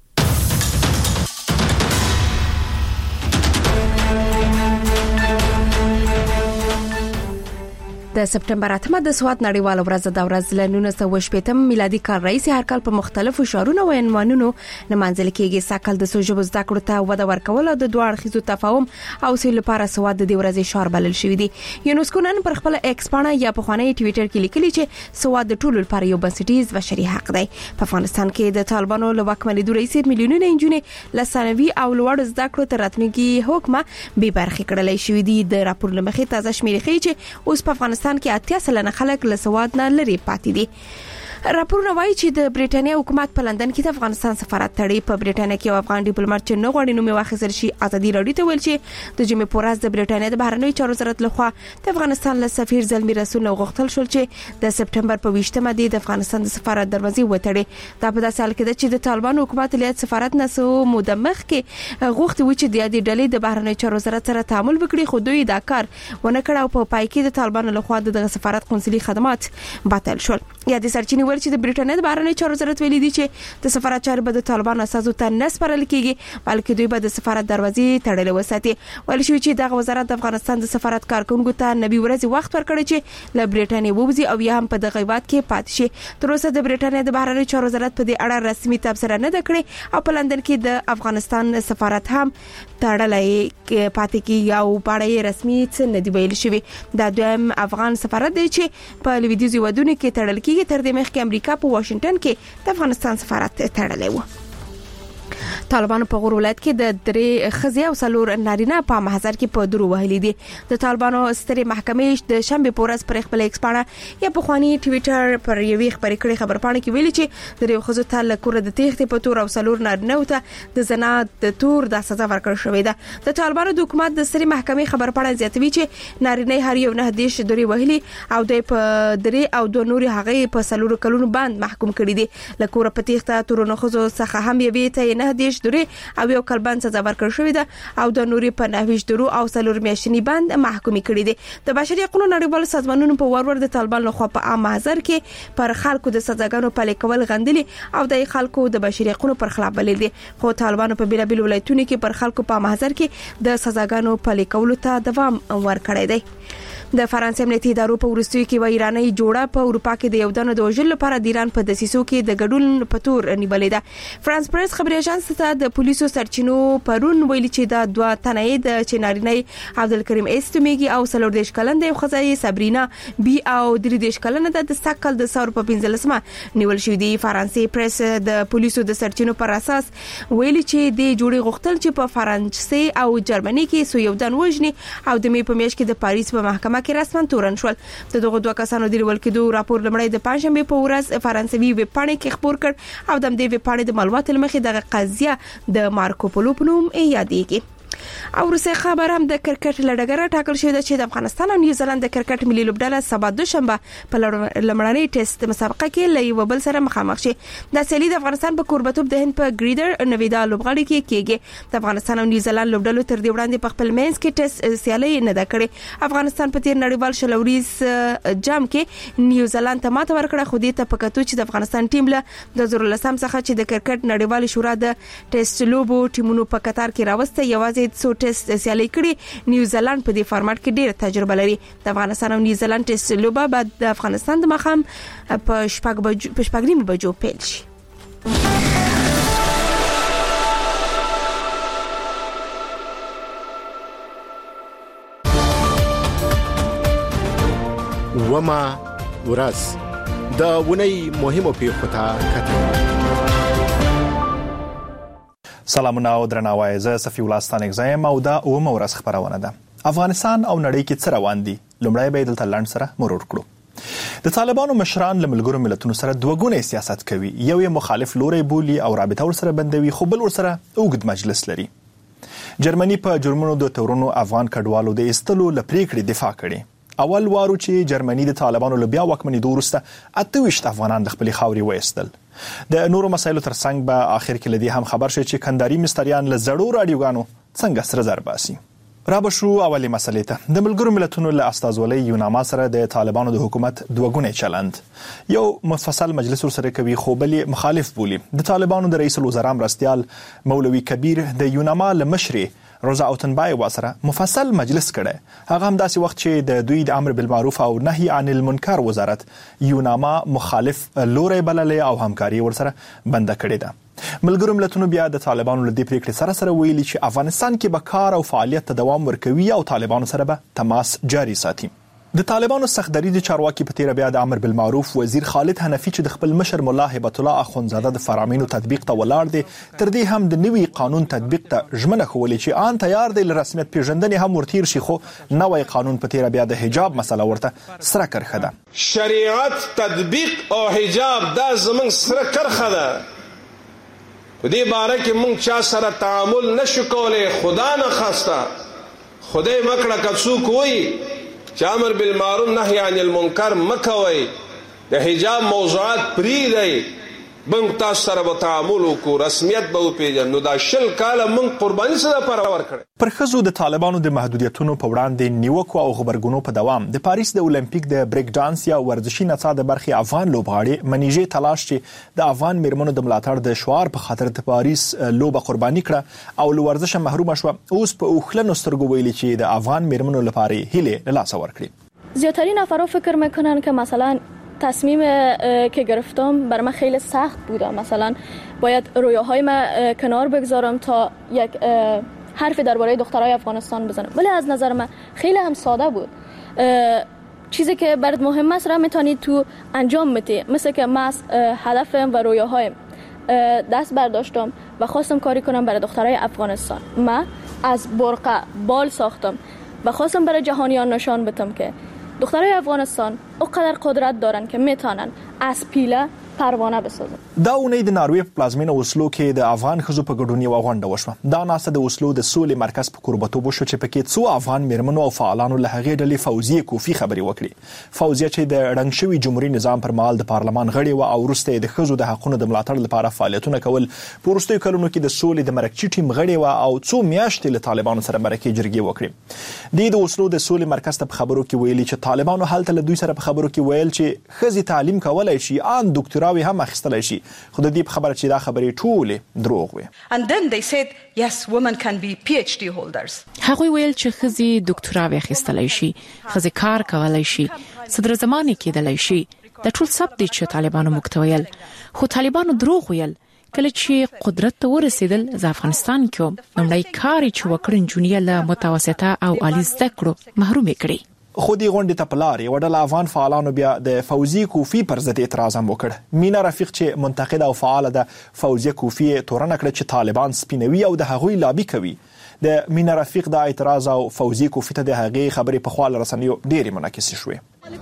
د سپټمبر 8 د سواد نړیواله ورځ د ورځ ل 1918 میلادي کال رئیس هر کال په مختلفو شهرونو او عنوانونو نمانځل کېږي ساکل د سوجو زده کړو ته وده ورکول د دوه اړخیزو تفاهم او سیل لپاره سواد د ورځې شهر بلل شوی دی. یونسکو نن پر خپل ایکس پاڼه یا په خوانی ټوئیټر کې لیکلي چې سواد د ټولو لپاره یو بنسټیز بشري حق دی. په افغانستان کې د طالبانو له واکمنۍ دوه رئیس میلیونونه انجونې لسانوي او لوړ زده کړو تر راتلونکي حکومت به برخه کړلې شوې دي. د راپور لمخې تازه شمیرې ښیي چې اوس په افغانستان کې 80 سلنه خلک له سواد نه لري پاتې دي. راپورونه وایي چې د بریټانیا حکومت په لندن کې د افغانستان سفارت تړي. په بریټانیا کې افغان ډیپلوماټ چې نه غواړي نوم واخیستل شي ازادي راډیو ته ویل چې د جمعې پورز د بریټانیا د بهرنیو چارو وزارت لخوا د افغانستان له سفیر زلمی رسول غوښتل شول چې د سپټمبر په 20مه د افغانستان د سفارت دروازې وتړي. دا په داسې حال کې چې د طالبان حکومت له سفارت نه سو مدمخ کې غوښتي و چې د دې ډلې د بهرنیو چارو وزارت سره تعامل وکړي خو دوی دا کار ونه کړ او په پای کې د طالبان لخوا د سفارت قونسلي خدمات باطل شول. یا د سرچینې ول چې د بریټانیا د بهرنیو چارو وزارت ویلي دی چې د سفارت چارې به د طالبان اساسو ته نه سپارل کیږي بلکې دوی به د سفارت دروازې تړلې وساتي. ویل شوی چې د وزارت د افغانستان د سفارت کارکونکو ته 90 ورځې وخت ورکړی چې له بریټانیا ووځي او یا هم په دغه وخت کې پاتې شي. تر اوسه د بریټانیا د بهرنیو چارو وزارت په دې اړه رسمي تبصره نه کړې او په لندن کې د افغانستان سفارت هم تړلې پاتې کی او باندې رسمي څه نه دی ویل شوی. دا دویم افغان سفارت دی چې په لویدیځ ودونو کې تړل کیږي. تر دې مخکې امریکا په واشنگټن کې د افغانستان سفارت تړلی و. طالبانو په غور ولایت کې د درې خزي او سلور نارینه په محضر کې په درو وهلي دي. د طالبانو سترې محکمې د شنبه پورز پر خپل ایکس پاڼه یا په خواني ټوئیټر پر یوې خبرې کړې خبر پاڼه کې ویلي چې د یو خزو ته لکور د تېښتې په تور او سلور نارینه ته د زنا د تور د سزا ورکړل شوې ده. د طالبانو د حکومت د سترې محکمې خبر پاڼه زیاتوي چې نارینه هر یو نه دیش درې وهلي او د په درې او دوه نوري هغه په سلور کلونو باندې محکوم کړي دي. لکور په تېښته تور نه خزو څخه هم یوې ته نه دیش درې او یو کلبان سزا ورکړل شوې ده او د نوري په نهویش درو او سلور میاشتنی باندې محکومي کړي دي. د بشري حقوقو نړیوال سازمانونو په ورور د طالبان لخوا په عام محضر کې پر خلکو د سزاګانو پلي کول غندلي او د خلکو د بشري حقوقو پر خلاف بلل دي. خو طالبانو په بیلابل ولایتونو کې پر خلکو په محضر کې د سزاګانو پلي کولو ته دوام ورکړی دی. د فرانسې امنیتي ادارو په ورستیو کې و ایراني جوړه په اروپا کې د یو دنه د وژل لپاره د ایران په دسیسو کې د ګډون په تور نیولې ده. فرانس پریس خبري اژانس ته د پولیسو سرچینو پرون ویلي چې دا دوه تنې د چنارینې عبدالکریم استمیږي او سلور دیش کلند یو خزای صبرینا بي او درې دیش کلند د سکل د سور په 15مه نیول شوې دي. فرانسې پریس د پولیسو د سرچینو پر اساس ویلي چې د جوړي غوښتل چې په فرانسې او جرمني کې سو یو دن وژني او د می په میاشت کې د پاریس په محکمه کې رسمن تورن شول. د دغه دوه کسانو دی ول کېدو راپور لمړی د پنځمبه په ورځ فرانسوي ویب پاڼې کې خبر کړ او د دې ویب پاڼې د معلوماتو لمخې د قضیه د مارکو پولو په نوم یادېږي. او روسي خبر هم د کرکټ لړګره ټاکل شوې ده چې د افغانستان او نیوزیلند د کرکټ ملي لوبډله سبا دوشنبه په لمړنۍ ټیسټ مسابقه کې له یو بل سره مخامخ شي. د سیلي د افغانستان په کوربتوب د هند په ګریډر نویدا لوبغاړي کې کېږي. د افغانستان او نیوزیلند لوبډلو تر دې وړاندې په خپل مینس کې ټیسټ سیالي نه ده کړې. افغانستان په تیر نړیوال شلوريز جام کې نیوزیلند ته ماته ورکړه خو دې ته پکاتو چې د افغانستان ټیم له د 2010 څخه چې د کرکټ نړیوال شورا د ټیسټ لوبو ټیمونو په قطر کې راوسته یوازې څو ټیسټ سیالي کړي. نیوزیلند په دې فارمټ کې ډېر تجربه لري. د افغانستان او نیوزیلند ټیسټ لوبه بعد د افغانستان د مخام په شپږ بجو پیل شي. وما ورځ د ونی مهمو پیښو ته کتل. سلامونه او درناوی، زه صفی الله ستانک زایم او دا ومه ورځ خبرونه ده. افغانستان او نړۍ کې څه روان دي؟ لومړی به دلته لاند سره مرور کړو. د طالبانو مشران له ملګرو ملتونو سره دوه ګونی سیاست کوي. یو یې مخالف لوري بولی او رابطه ورسره بندوي، خو بل ورسره اوږد مجلس لري. جرمني په جرمونو د تورونو افغان کډوالو د استلو لپریکړې دفاع کړي. اول وارو چې جرمني د طالبانو له بیا واکمنېدو وروسته 28 افغانان د خپلې خاورې وایستل. د نورو مسایلو ترڅنګ به آخر کې لدی هم خبر شي چې کنداري مستریان له زړو رادیوګانو څنګه سره زر باسي. را بشو اولي مسلې ته. د ملګرو ملتونو له استازولۍ یوناما سره د طالبانو د حکومت دوه ګونی چلند. یو مفصل مجلس سره کوي، خو بل مخالف بولی. د طالبانو د رئیس الوزرا مرستیال مولوي کبیر د یوناما له مشري روزا اوتنبای واسره مفصل مجلس کړي. هغه هم داسې وخت چې د دوی د امر بالمعروف او نهي عن المنکر وزارت یوناما مخالف لوري بللې او همکاري ورسره بنده کړې ده. ملګرو ملتونو بیا د طالبانو له دې پریکړې سره ویلي چې افغانستان کې به کار او فعالیت ته دوام ورکوي او طالبانو سره به تماس جاري ساتي. د طالبانو سختدریز چارواکي په تیر بیا د امر بالمعروف وزیر خالد حنفي چې د خپل مشر مولا هبت الله اخونزاده د فرامینو تطبیق ته ولاړ دي، تر دې هم د نوي قانون تطبیق ته ژمنه کولې چې آن تیار دی رسمیت پیژندنې هم ورتیر شي، خو نوې قانون په تیر بیا د حجاب مسله ورته سره کرخه ده. شریعت تطبیق او حجاب دا زمون سره کرخه ده. په دې باره کې مونږ چا سره تعامل نشو کولای، خدا نه خواسته خدای مکړه کڅوک وي چې امر بالمعروف نهي عن المنکر مکوي، د حجاب موضوعات پری دی، بنګ تاسو سره به تعامل وکړو، رسمیت به وپیژنو. نو دا 20 کاله مونږ قرباني سره پرور کړ. پر ښځو د طالبانو د محدودیتونو په وړاندې نیوکو او خبرګونو په دوام د پاریس د اولمپیک د بریک ډانس یا ورزشي نڅا د برخې افغان لوبغاړي منیژه تلاش چې د افغان میرمنو د ملاتړ د شعار په خاطر د پاریس لوبه قرباني کړه او له ورزشه محروم شو، اوس په اوخلنو سترګو ویلي چې د افغان میرمنو لپاره هیله له لاسه ورکړي. زیاترین نفرها فکر میکنن که مثلا تصمیم که گرفتم بر من خیلی سخت بوده، مثلا باید رویاهای من کنار بگذارم تا یک حرف درباره دخترای افغانستان بزنم، ولی از نظر من خیلی هم ساده بود. چیزی که برات مهم است را میتونی تو انجام بدی، مثل که من هدفم و رویاهایم دست برداشتم و خواستم کاری کنم برای دخترای افغانستان. من از برقه بال ساختم و خواستم برای جهانیان نشان بدم که دخترای افغانستان اونقدر قدرت دارن که میتونن از پیله پروانه بسازن. دا اونۍ د ناروې په پلازمینه اوسلو کې د افغان ښځو په ګډون یوه غونډه وشوه. دا ناسته د اوسلو د سولې مرکز په کوربتوب وشوه چې پکې څو افغان میرمنو او فعالانو له هغې ډلې فوزیه کوفي خبرې وکړي. فوزیه چې د ړنګ شوي جمهوریت نظام پر مهال د پارلمان غړې وه او وروسته د ښځو د حقونو د ملاتړ لپاره فعالیتونه کول. په وروستیو کلونو کې د سولې د مرکچي ټیم غړې وه او څو میاشتې له طالبانو سره مرکې جرګې وکړې. د اوسلو د سولې مرکز ته په خبرو کې ویلي چې طالبانو هلته له دوی سره په خبرو کې ویل چې ښځې تعلیم کولای شي، ان ډاکټراوي هم اخیستلای شي، خو د دې په خبره چې دا خبرې ټولې دروغ وي. And then they said yes, women can be PhD holders. هغوی ویل چې ښځې ډاکټراوي اخیستلای شي، ښځې کار کولای شي، صدر زمانه کېدلای شي. دا ټول سب دي چې طالبانو موږ ته ویل، خو طالبانو دروغ ویل. کله چې قدرت ته ورسېدل ز افغانستان کې نومړی کار چې وکړن جونیه له متوسطه او عالی زده کړو محروم کړي. خو دې غونډې ته په لار یوه ډله افغان فعالانو بیا د فوزیه کوفي پر ضد اعتراض هم وکړ. مینا رفیق چې منتقده او فعاله ده فوزیه کوفي تورنه کړه چې طالبان سپینوي او د هغوی لابي کوي. د مینا رفیق د اعتراض او فوزیه کوفي ته د هغې خبرې په خوا له رسنیو ډېرې منعکسې شوې.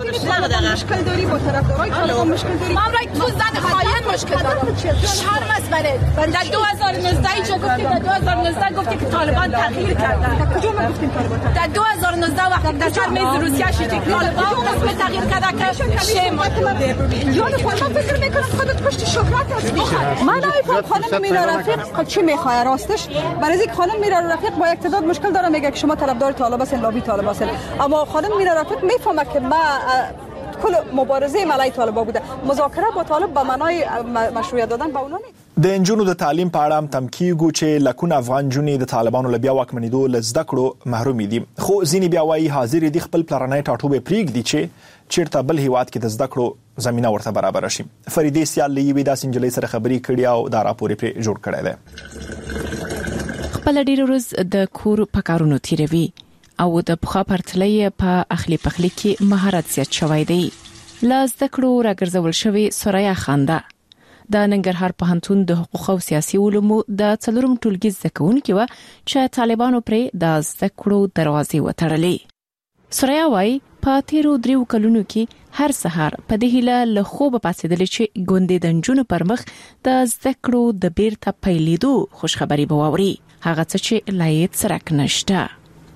مشکل داری با طرفدارای طالبان مشکل داری. من رای تو زن خاین مشکل دارم. هر مسئله. در 2019 چه گفتی؟ در 2019 گفتی که طالبان تغییر کردن. کجا ما گفتیم طالبان؟ در 2019 وقتی در چرمیز روسیه شدی طالبان قسم تغییر کرده که شیم. جان خود من فکر میکنم خودت پشت شهرت هستی. من نمیفهم خانم مینا رفیق چی میخواد راستش. برای اینکه خانم مینا رفیق با اقتدار مشکل داره، میگه که شما طرفدار طالب هستین، لابی طالب هستین. اما خانم مینا رفیق میفهمه که ما کل مبارزه علیه طالبان بوده، مذاکره با طالب به معنای مشروعیت دادن به اونها نیست. د انجونو د تعلیم په اړه هم تم کیږي چې لکونه افغان جونې د طالبانو له بیا واکمنېدو له زده کړو محروم دي، خو ځینې بیا وایي حاضر دي خپل پلرنۍ ټاټوبې پرېږدي چې چیرته بل هیواد کې د زده کړو زمينه ورته برابر شي. فریدې سیال لیوي د سنجلې سره خبري کړي او دا راپور یې جوړ کړی دی. خپل ډیر ورځ د کور په کارونو تیروي او د پخوا پرتلې په اخلي پخلي کې مهارت زیات شوی دی. لاس د کړو راګرځول شوی سوریا خانده د ننګرهار پوهنتون د حقوق او سیاسي علومو د څلورم ټولګي زده کوونکې و چې طالبانو پرې د زده کړو دروازې وتړلې. سوریا وايي په تیرو 3 کلونو کې هر سهار په دې هیله له خوب پاتېدل چې ګوندې د نجونو پر مخ د زده کړو د بیرته پیلېدو خوشخبری بووري هغه څه چې لایق سرک نشته.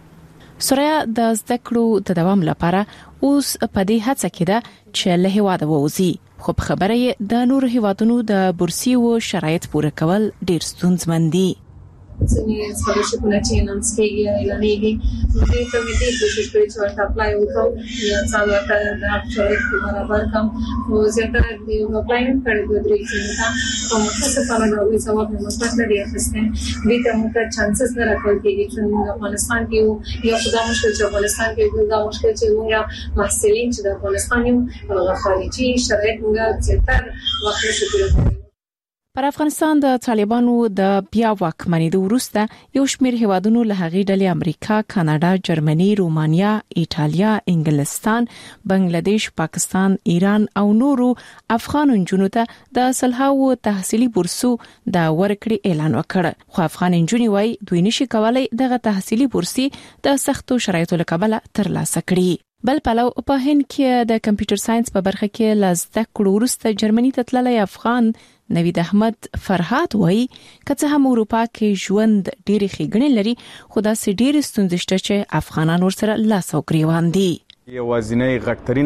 سوریا د زده کړو د دوام لپاره اوس په دې هڅه کې ده چې له هیواده ووځي، خو په خبره یې د نور هیوادونو د بورسي او شرایط پوره کول ډیر ستونزمن دي. ځینې سکالرشپونه چې اناونس کېږي یا اعلانېږي دوی ته مې دې کوشش کړې چې ورته اپلای وکړو یا څنګه ورته د هغه شرایط برابر کړم. خو زیاتره د اپلای هم کړی 2-3 ځایونو ته، خو متاسفانه د هغوی ځواب مې مثبت نه دی اخیستی. دوی ته موږ ته چانسز نه راکول کېږي چې موږ افغانستان کې یو یا خو دا مشکل چې افغانستان کې دا مشکل چې موږ محصلین چې د افغانستان یو هغه خارجي شرایط موږ زیاتره وخت نشو کولی. پر افغانستان د طالبانو د بیا واکمنۍ وروسته یو شمېر هیوادونو له هغې ډلې امریکا، کاناډا، جرمني، رومانیا، ایټالیا، انګلستان، بنگلاديش، پاکستان، ایران او نورو افغان نجونو ته د سلهاو تحصیلي بورسو د ورکړې اعلان وکړ. خو افغان نجونې وايي دوی نشي کولای دغه تحصیلي بورسي د سختو شرایطو له کبله ترلاسه کړي. بل پلو په هند کې د کمپیوټر ساينس په برخه کې لزده کړو وروسته جرمني ته تللی افغان نوید احمد فرهاد وایي کله هم اروپا کې ژوند ډېری ښېګڼې لري، خو دا سې ډېر ستونزې شته چې افغانان ورسره لاس او ګریوان دي. یوازینی غټترین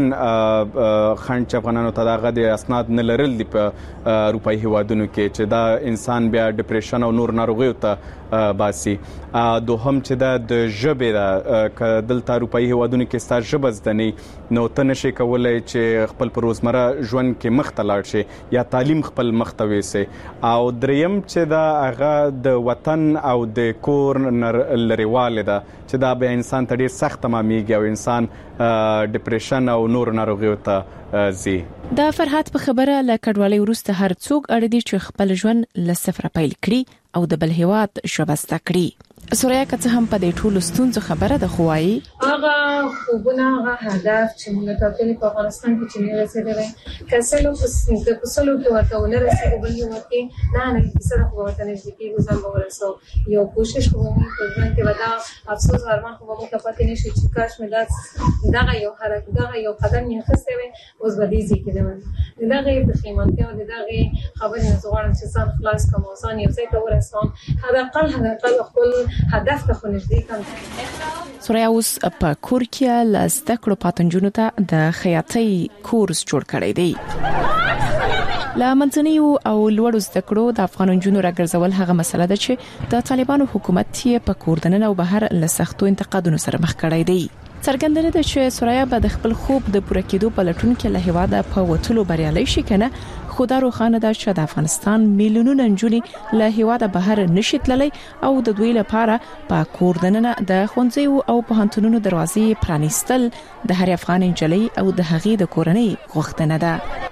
خنډ چې افغانانو ته دغه د اسناد نه لرل دي په اروپایي هیوادونو کې چې دا انسان بیا ډیپریشن او نور ناروغیو ته باسي. دوهم چې د ژبې دا ک دلته اروپایي هیوادونو کې ستاسو ژبه زده نه نو ته نشي کولای چې خپل پر روزمره ژوند کې مخ ته لاړ شي یا تعلیم خپل مخ ته ویسي. او دریم چې دا هغه د وطن او د کور لريواله ده چې دا به انسان ته ډیر سخت تمامېږي او انسان ډیپریشن او نور ناروغیو ته زی. دا فرحت په خبره له کډوالۍ وروسته هر څوک اړ دي چې خپل ژوند له صفر پیل کړي او د بل هیواد شوبسته کړي. سوریا که څه هم په دې ټولو ستونزو خبره ده، خو وايي هغه خوبونه هغه هدف چې موږ ټاکلي په افغانستان کې چې نه رسېدلی کسلو په کسلو کې ورته ونه رسېږي بل یو کې نه کیسه خو ورته نږدې کېږي ځان به ورسو یو کوشش کوو په ژوند کې ودا افسوس ارمان خو موږ ته پاتې نشي چې کاش مې دغه یو حرکت دغه یو قدم یې اخیستی وی اوس به دې ځای کې نه دغه پښیمانتیا او دغه خبرې نه غواړم چې ځان خلاص کړم او ځان یو ځای ته ورسوم حداقل خپل هدف ته نږدې کړم. سوریا اوس په کور کې لزده کړو پاتنجونو ته د خیاطۍ کورس جوړ کړی دی. لا منځنیو او لوړو زده کړو د افغان نجونو راګرځول هغه مسله ده چې د طالبانو حکومت یې په کوردنن او بهر له سختو انتقادونو سره مخ کړی دی. څرګندونه ده چې سوریا به د خپل خوب د پوره کېدو په لټون کې له هیواده په وټلو بریالي شي کنه، خو دا روښانه ده چې د افغانستان میلیونونه نجونې له هیواده بهر نشي تللی او د دوی لپاره په کوردننه د ښوونځیو او پوهنتونونو دروازې پرانیستل د هر افغان نجلۍ او د هغې د کورنۍ غوښتنه ده.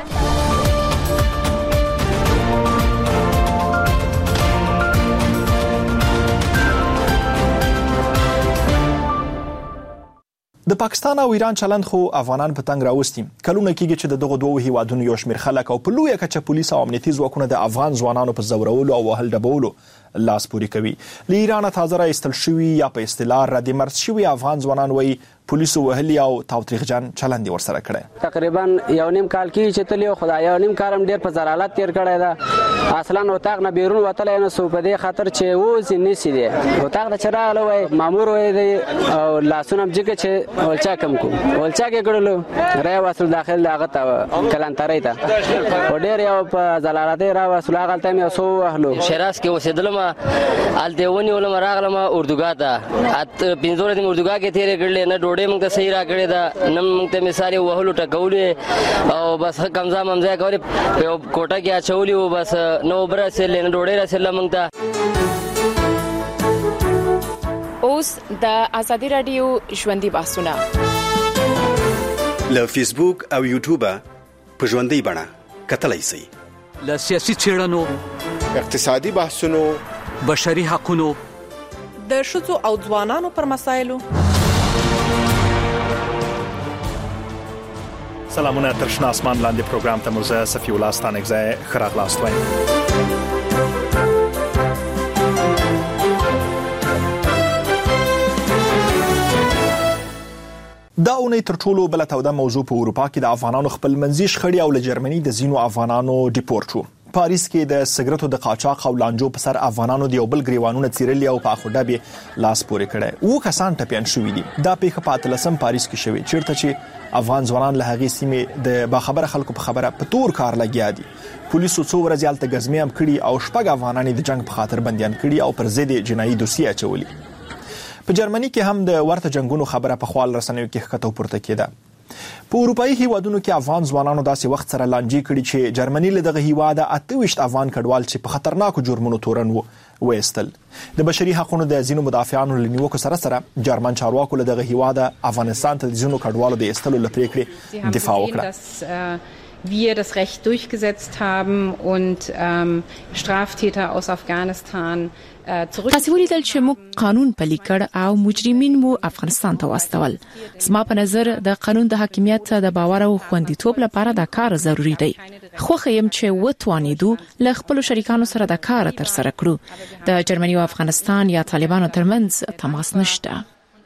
د پاکستان او ایران چلند خو افغانان په تنګ راوستي. کلونه کېږي چې دغه دوه هیوادونو یو شمېر خلک او په لویه کچه پولیس او امنیتي ځواکونه د افغان ځوانانو په زورولو او وهل ډبولو لاس پوري کوي. له ایران تازه راایستل شوي یا په اصطلاح ردی مرد شوي افغان ځوانان وایي پولیسو وهلي او تاوتریخجن چلند ورسره کړی. تقریبا یو نیم کال کې چې تل خدای یو نیم کال هم ډیر په زرالت تیر کړی دا اصلا وتاغ نه بیرون وتلی نه سو په دې خاطر چې ووز نسی دی وتاغ د چراغ وای مامور وای دی او لاسونه مجګه چې ولچا کم کو ولچا کې کړلو را وصل داخل لاغه تا کلانتری تا او ډیر یو په زلالت را وصل غلطه مې سو اهلو شراس کې وسیدلم ال دیونی ولم راغلم اردوګا ته ات پینځور دې اردوګا کې تیرې کړلې نه ډوډۍ موږ ته صحیح را کړې ده نن موږ ته مثال وهلو ټکولې او بس کمزا ممزا کولې په کوټه کې اچولې او بس نو برسل نه ډوډۍ رسل موږ ته. اوس د ازادي رادیو ژوندۍ بحثونه له فیسبوک او یوټیوب په ژوندۍ بڼه کتلای شئ. له سیاسي چیرنو، اقتصادي بحثونو، بشري حقوقو، د ښځو او ځوانانو پر مسایلو. سلامونه تر شنه اسمان لاندې پروګرام ته مو زه صفي الله ستانکزی خراغلاست وایم. دا اونۍ تر ټولو بل توده موضوع په اروپا کې د افغانانو خپل منځي شخړې او له جرمني د زینو افغانانو ډیپورټ شو. پاریس کې د سګرټو د قاچاق او لانجو په سر افغانانو د یو بل ګریوانونه چیرلي او په اخوډه لاس پورې کړي. او کسان ټپيان شوې دي. دا پیښه په 13 پاریس کې شوې چیرته چې افغان ځوانان له هغې سیمې د باخبره خلکو په خبره په تور کار لګیا دي. پولیسو څو ورځې هلته ګزمې هم کړي او شپږ افغانان د جنگ په خاطر بنديان کړي او پر ضد جنایي دوسیه اچولي. په جرمني کې هم د ورته جنگونو خبره په خپل رسنیو کې ښکته پورته کېده. په اروپאי هیوادونو کې افغان ځوانانو داسې وخت سره لانجې کړي چې جرمني له دغه هیواده 28 افغان کډوال چې په خطرناکو جرمونو تورن وایستل. د بشري حقوقو د زینو مدافعانو لنیوکو سره جرمن چارواکو له دغه هیواده افغانستان ته د زینو کډوالو د ایستلو لپاره کړي دفاع وکړه. wir das Recht durchgesetzt haben und Straftäter aus Afghanistan تاسو ولیدل چې موږ قانون پلي کړ او مجرمین مو افغانستان ته واستول. زما په نظر د قانون د حاکمیت د باور او خوندیتوب لپاره دا کار ضروری دی. خو خیم چې وتوانیدو له خپل شریکانو سره دا کار تر سره کړو. د جرمني او افغانستان یا طالبانو ترمنځ تماس نشته.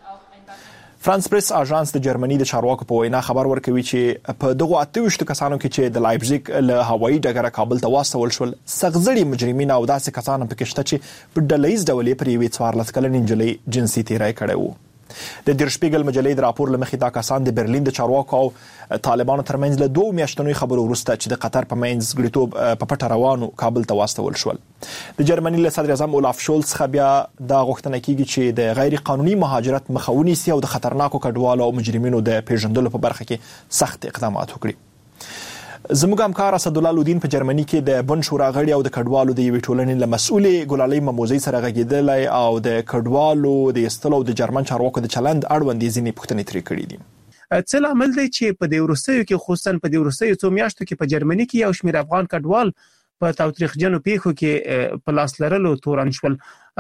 فرانس پریس اژانس د جرمني د چارواکو په وینا خبر ورکوي چې په دغه 28 کسانو کې چې د لایپزیګ له هوایي ډګره کابل ته واستول شول سغزړي مجرمین او داسې کسان په کې شته چې په ډلهیز ډول پر یوې 14 کلنې نجلۍ جنسي تیری کړی وو. د در شپیګل مجلې د راپور لمخې دا کسان د برلین د چارواکو او طالبانو ترمنځ له 2 میاشتنوي خبرو وروسته چې د قطر په منځ غړیتوب په پټه روانو کابل ته واستول شول. د جرمني له صدر اعظم اولاف شولز څخه بیا دا غوښتنه کیږي چې د غیر قانوني مهاجرت مخاوني سي او د خطرناکو کډوالو او مجرمینو د پیژندلو په برخه کې سخت اقدامات وکړي. زموږ همکار اسد الله لودین په جرمني کې د بن شورا غړي او د کډوالو د یوې ټولنې له مسؤلې ګلالۍ مموزي سره غږیدلی او د کډوالو د استلو د جرمن چارواکو د چلند اړوند ځینې پوښتنې ترې کړې دي. څه لامل دی چې په دې وروستیو کې خصوصا په دې وروستیو څو میاشتو کې په جرمني کې یو شمېر افغان کډوال په تاوتریخجنو پیښو کې په لاس لرلو تورن شول؟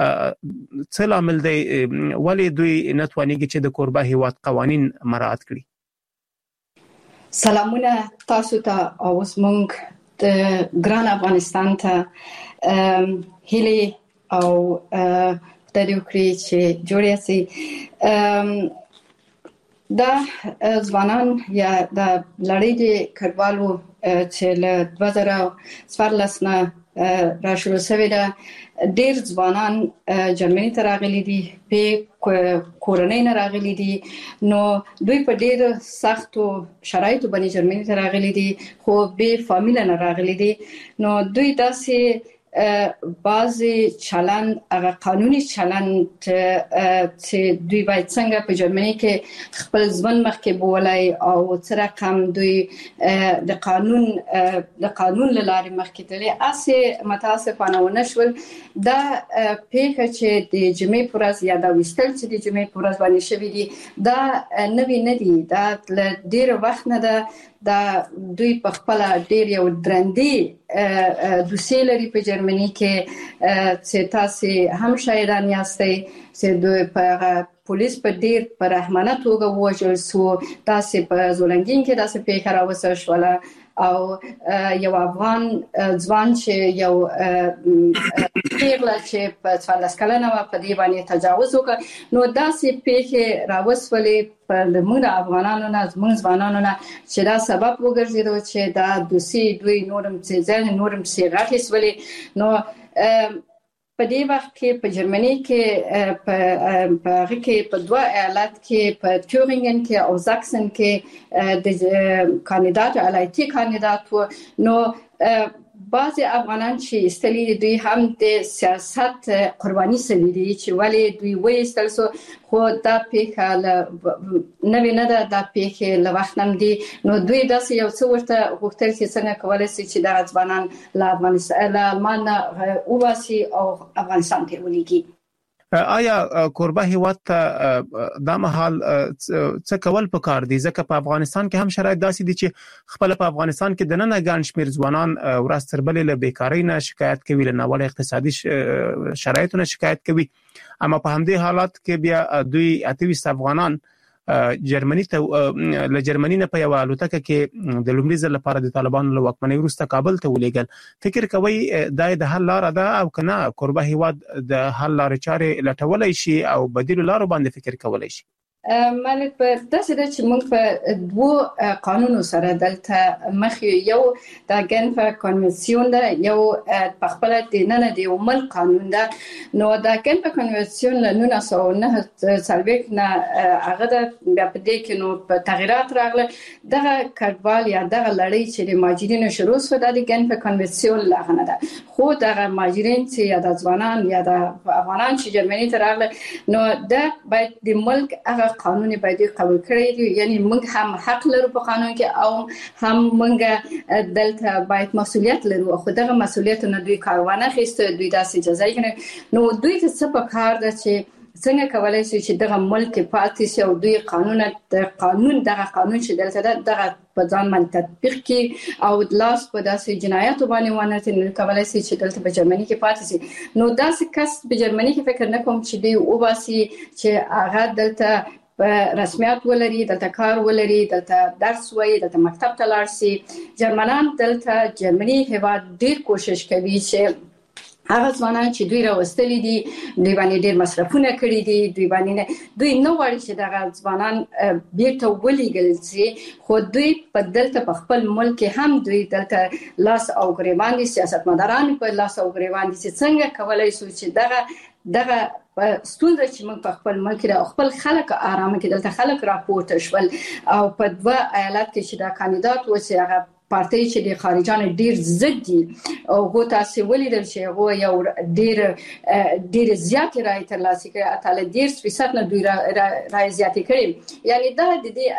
څه لامل دی ولې دوی نه توانېږي چې د کوربه هیواد قوانین مراعات کړي؟ سلامونه تاسو ته او زمونږ د ګران افغانستان ته هیلې او د دې وکړي چې جوړې سي دا ځوانان یا د لړۍ د کډوالو چې له 2014 نه راشلو شوی ده ډېر ځوانان جرمني ته راغلي دي په کورنۍ نه راغلي دي نو دوی په ډېر سختو شرایطو باندې جرمني ته راغلي دي خو به فامیل نه راغلي دي نو دوی داسې بعضی چلند هغه قانوني چلند چې دوی باید څنګه په جرمني کې خپل ځوان مخکې بولای او څه رقم دوی د قانون له لارې مخکې تللی اسې متاسفانه ونشول دا پیښه چې د جمعې پر ورځ یا دا وستل چې د جمعې پر ورځ باندې شوې دي دا نوی نه دي دا ډېر وخت نه ده دا دوی په خپل ډېر یو درندې دوسیه لري په جرمني کې چې تاسو هم شاهدان یاستئ چې دوی په پولیس په ډېر په رحمانه توګه وژل سو تاسو په زولنګین کې تاسو پیښه راوسته شوله او یو افغان ځوان چې یو پیغله چې په 14 کلنه په دی باندې تجاوز وکړ نو داسې پیښه راوسولې په موږ افغانانو نه زموږ ځوانانو نه چې دا سبب وګرځیدو چې دا دوسی دوی نورم چې غاټي سولې نو په دې وخت کې په جرمني کې په دوه ایالت کې په تورینګن کې او زاکسن کې د کاندیدات علایتي کاندیدات نو بعضی افغانان چې استلی دوی هم د سیاست قرباني سوي دي چې ولی دوی وایستل سو خو دا پیښه نوې نه ده دا پیښه له وخت نم دي نو دوی داسې یو څه ورته غوښتل چې څنګه کولای شي چې د افغانان له افغانستان له آلمان واسي او افغانستان ته ولېږي. آیا کوربه هیواد ته د مهال څه کول پکار دي؟ ځکه په افغانستان کې هم شرایط داسې دي چې خپل په افغانستان کې د نن غن شمیر ځوانان ورځ تر بلې له بیکاری نه شکایت کوي، له ناوړه اقتصادي شرایطونو شکایت کوي، اما په همدې حالات کې بیا دوی 28 افغانان جرمني ته له جرمني نه په یو الوتکه کې د لومړي ځل لپاره د طالبانو له واکمنۍ وروسته کابل ته ولېږل. فکر کوي د حل لار ده او کنه کوربه هیواد د حل لارې چارې لټولای شي او بدیل لارو باندې فکر کولای شي؟ مالک په داسې ده چې موږ په دوه قانونو سره دلته مخ یو د ګنف کنونسیون ده، یو په خپل د نن د عمل قانون ده. نو د ګنف کنونسیون له 1909 نه هغه د بیا په دې کې نو په تغیرات راغله. دغه کډوال یا دغه لړۍ چې د مهاجرینو شروع شو د ګنف کنونسیون لغنه ده، خو دغه مهاجرین چې یا د ځوانان یا د افغانان چې جرمني ته راغله نو د باید د ملک هغه قانون باید قبول کړی دی. یعنی موږ هم حق لرو په قانون کې او هم موږ دلته باید مسؤلیت لرو، خو دغه مسؤلیت نه دوی کاروانه خسته، دوی داسې جزای کنه. نو دوی ته څه په کار ده چې څنګه کولای شي چې دغه ملک پاتې شي او دوی قانون دغه قانون چې دلته دغه په ځان باندې تطبیق کړي او لاس په داسې جنایاتو باندې ونه تل کولای شي چې دلته په جرمني کې پاتې شي. نو داسې کس په جرمني کې فکر نه کوم چې دی او باسي چې هغه دلته رسمیت ولري، دلته کار ولري، دلته درس وایي، دلته مکتب ته لاړ شي. جرمنان دلته جرمني هیواد ډیر کوشش کوي چې هغه ځوانان چې دوی راوستلي دي دوی باندې ډیر مصرفونه کړی دي، دوی نه غواړي چې دغه ځوانان بیرته ولېږل شي، خو دوی په دلته په خپل ملک هم دوی دلته لاس او ګریوان دي، سیاستمداران په لاس او ګریوان دي چې څنګه کولای شي چې دغه ستونزه چې موږ په خپل ملک کې خپل خلک آرامه کې دلته خلک راپورته شول او په دوه ایالت کې چې دا کاندیدات و چې هغه پارټي چې د خارجانو ډیر ضد دي او هو تاسو ولیدل چې هو یو ډیر زیات رای ترلاسه کړ، اتل 10% نه دوی رای زیات کړي. یعنی دا د دې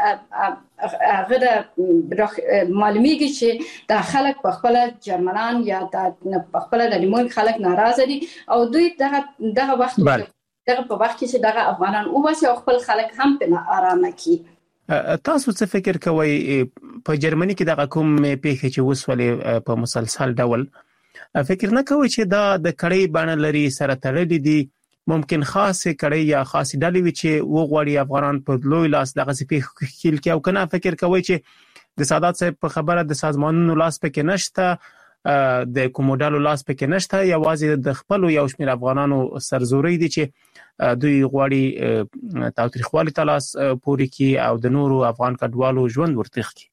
هغه معلومیږي چې د خلک په خپل جرمنان یا په خپل د ملک خلک ناراضه دي او دوی دغه وخت دغه په وخت کې چې دغه افغانان او واسه خپل خلک هم په آرامه کې. تاسو څه فکر کوئ په جرمني کې دغه کوم پیښې چې وسولې په مسلسل ډول فکر نه کوئ چې دا د کړۍ باندې لري سره تړلې دي؟ ممکن خاصه کړۍ یا خاصه ډلې وي چې وغوړي افغانان په لوی لاس دغه پیښې خېل کې او کنه فکر کوئ چې د سادات صاحب په خبره د سازمانونو لاس پکې نشته، د کوموډالو لاس پکې نشته، یوازې د خپل یو شمېر افغانانو سرزوري دي چې دوی غواړي تاریخوالي تلاس پوری کی او د نورو افغان کډوالو ژوند ورتخ کی.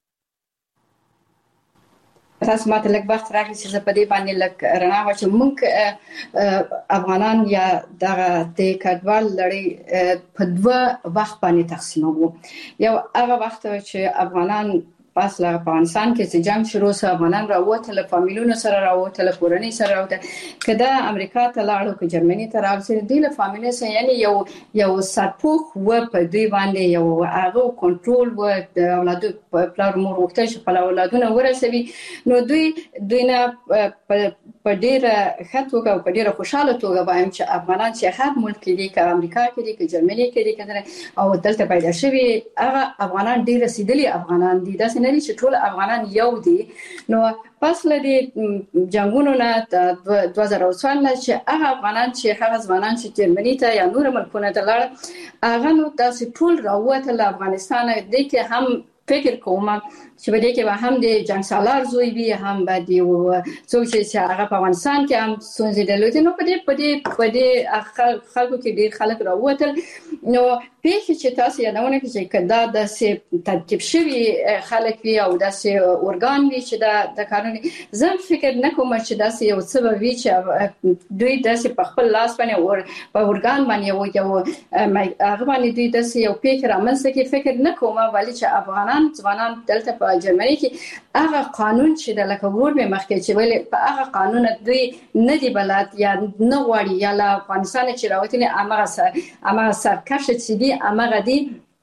تاسو ماته لږ وخت راکړئ چې په دې باندې لږ رڼا واچوم. موږ افغانان یا دغه د کډوال لړۍ په دوه وخت باندې تقسیموو. یو هغه وخت چې افغانان پس له افغانستان کې چې جنگ شروع شو، افغانان راووتل، فامیلونو سره راووتل، کورنۍ سره راووتل، کله امریکا ته لاړو که جرمني ته راوځي، د فامیل سره یعنی یو سرپوخ و په دوی باندې یو هغه کنټرول و د اولادو پلار مور وکړي چې خپل اولادونه ورسوي. نو دوی نه په ډیره خطوګه او په ډیره خوشاله توګه وایم چې افغانان چې هر ملک کې دي، که امریکا کې دي، که جرمني کې دي، او دلته پیدا شوي هغه افغانان ډیر رسیدلي افغانان دي، داسې نه دي چې ټول افغانان یو دي. نو پس له دې جنگونو نه 2014 چې هغه افغانان چې هغه ځوانان چې جرمني ته یا نور ملکونو ته لاړ هغه نو داسې ټول راووتل افغانستان دې کې هم فکر کوم چې په دې کې به هم د جنگ سالار زوی وي، هم به دی څوک چې هغه په افغانستان کې هم ستونزې درلودې. نو په دې خلکو کې ډېر خلک راووتل. نو پیښې چې تاسو یادونه کړئ چې دا د ترتیب شوی خلک وي او داسې اورګان وي چې د قانون زم فکر نه کوم چې داسې یو څه وي چې دوی داسې په خپل لاس باندې په اورګان باندې یو هغه باندې دوی داسې یو پیښه رامنځته کې فکر نه کوم. ولی چې افغانان ځوانان دلته په جرمني کې هغه قانون چې د لکه ور به مخکې چې ویل په هغه قانون دوی نه دی بلد یا نه غواړي یا له افغانستان چې راوتنی امغه سرکش چې دی امغه دی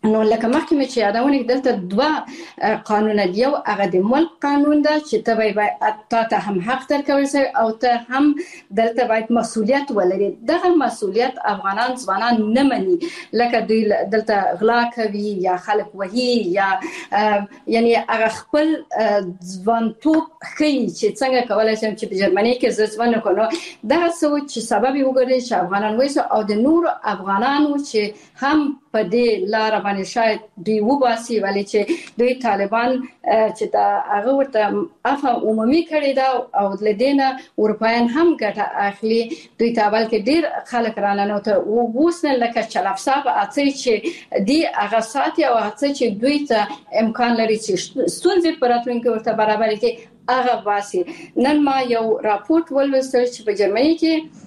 نو لکه مخکې چې یادونه دلته دوه قانون دی، یو هغه د ملک قانون ده چې ته باید ته هم حق درکول شي او ته هم دلته باید مسؤلیت ولري. دغه مسؤلیت افغانان ځوانان نه مني، لکه دوی دلته غلا کوي یا خلک وهي یا یعنی هغه خپل ځوانتوب ښیي چې څنګه کولای شم چې په جرمني کې زه ځوان کړم. دغه څه چې سبب وګرځي چې افغانان وایي او د نور افغانانو چې هم په دې لار باندې شاید دوی وباسي، ولی چې دوی طالبان چې دا هغه ورته عفو عمومي کړی دا او لدينا اروپایان هم ګټه اخلي. دوی ته اول کې ډیر خلک رانه ته ووسنه لکه چلاف صاحب اڅي چې دی هغه ساتي او اڅي چې دوی ته امکان لري چې ستونزې پراتونکو ورته برابر کړي هغه واسي. نن ما یو راپورټ ولوستل چې په جرمني کې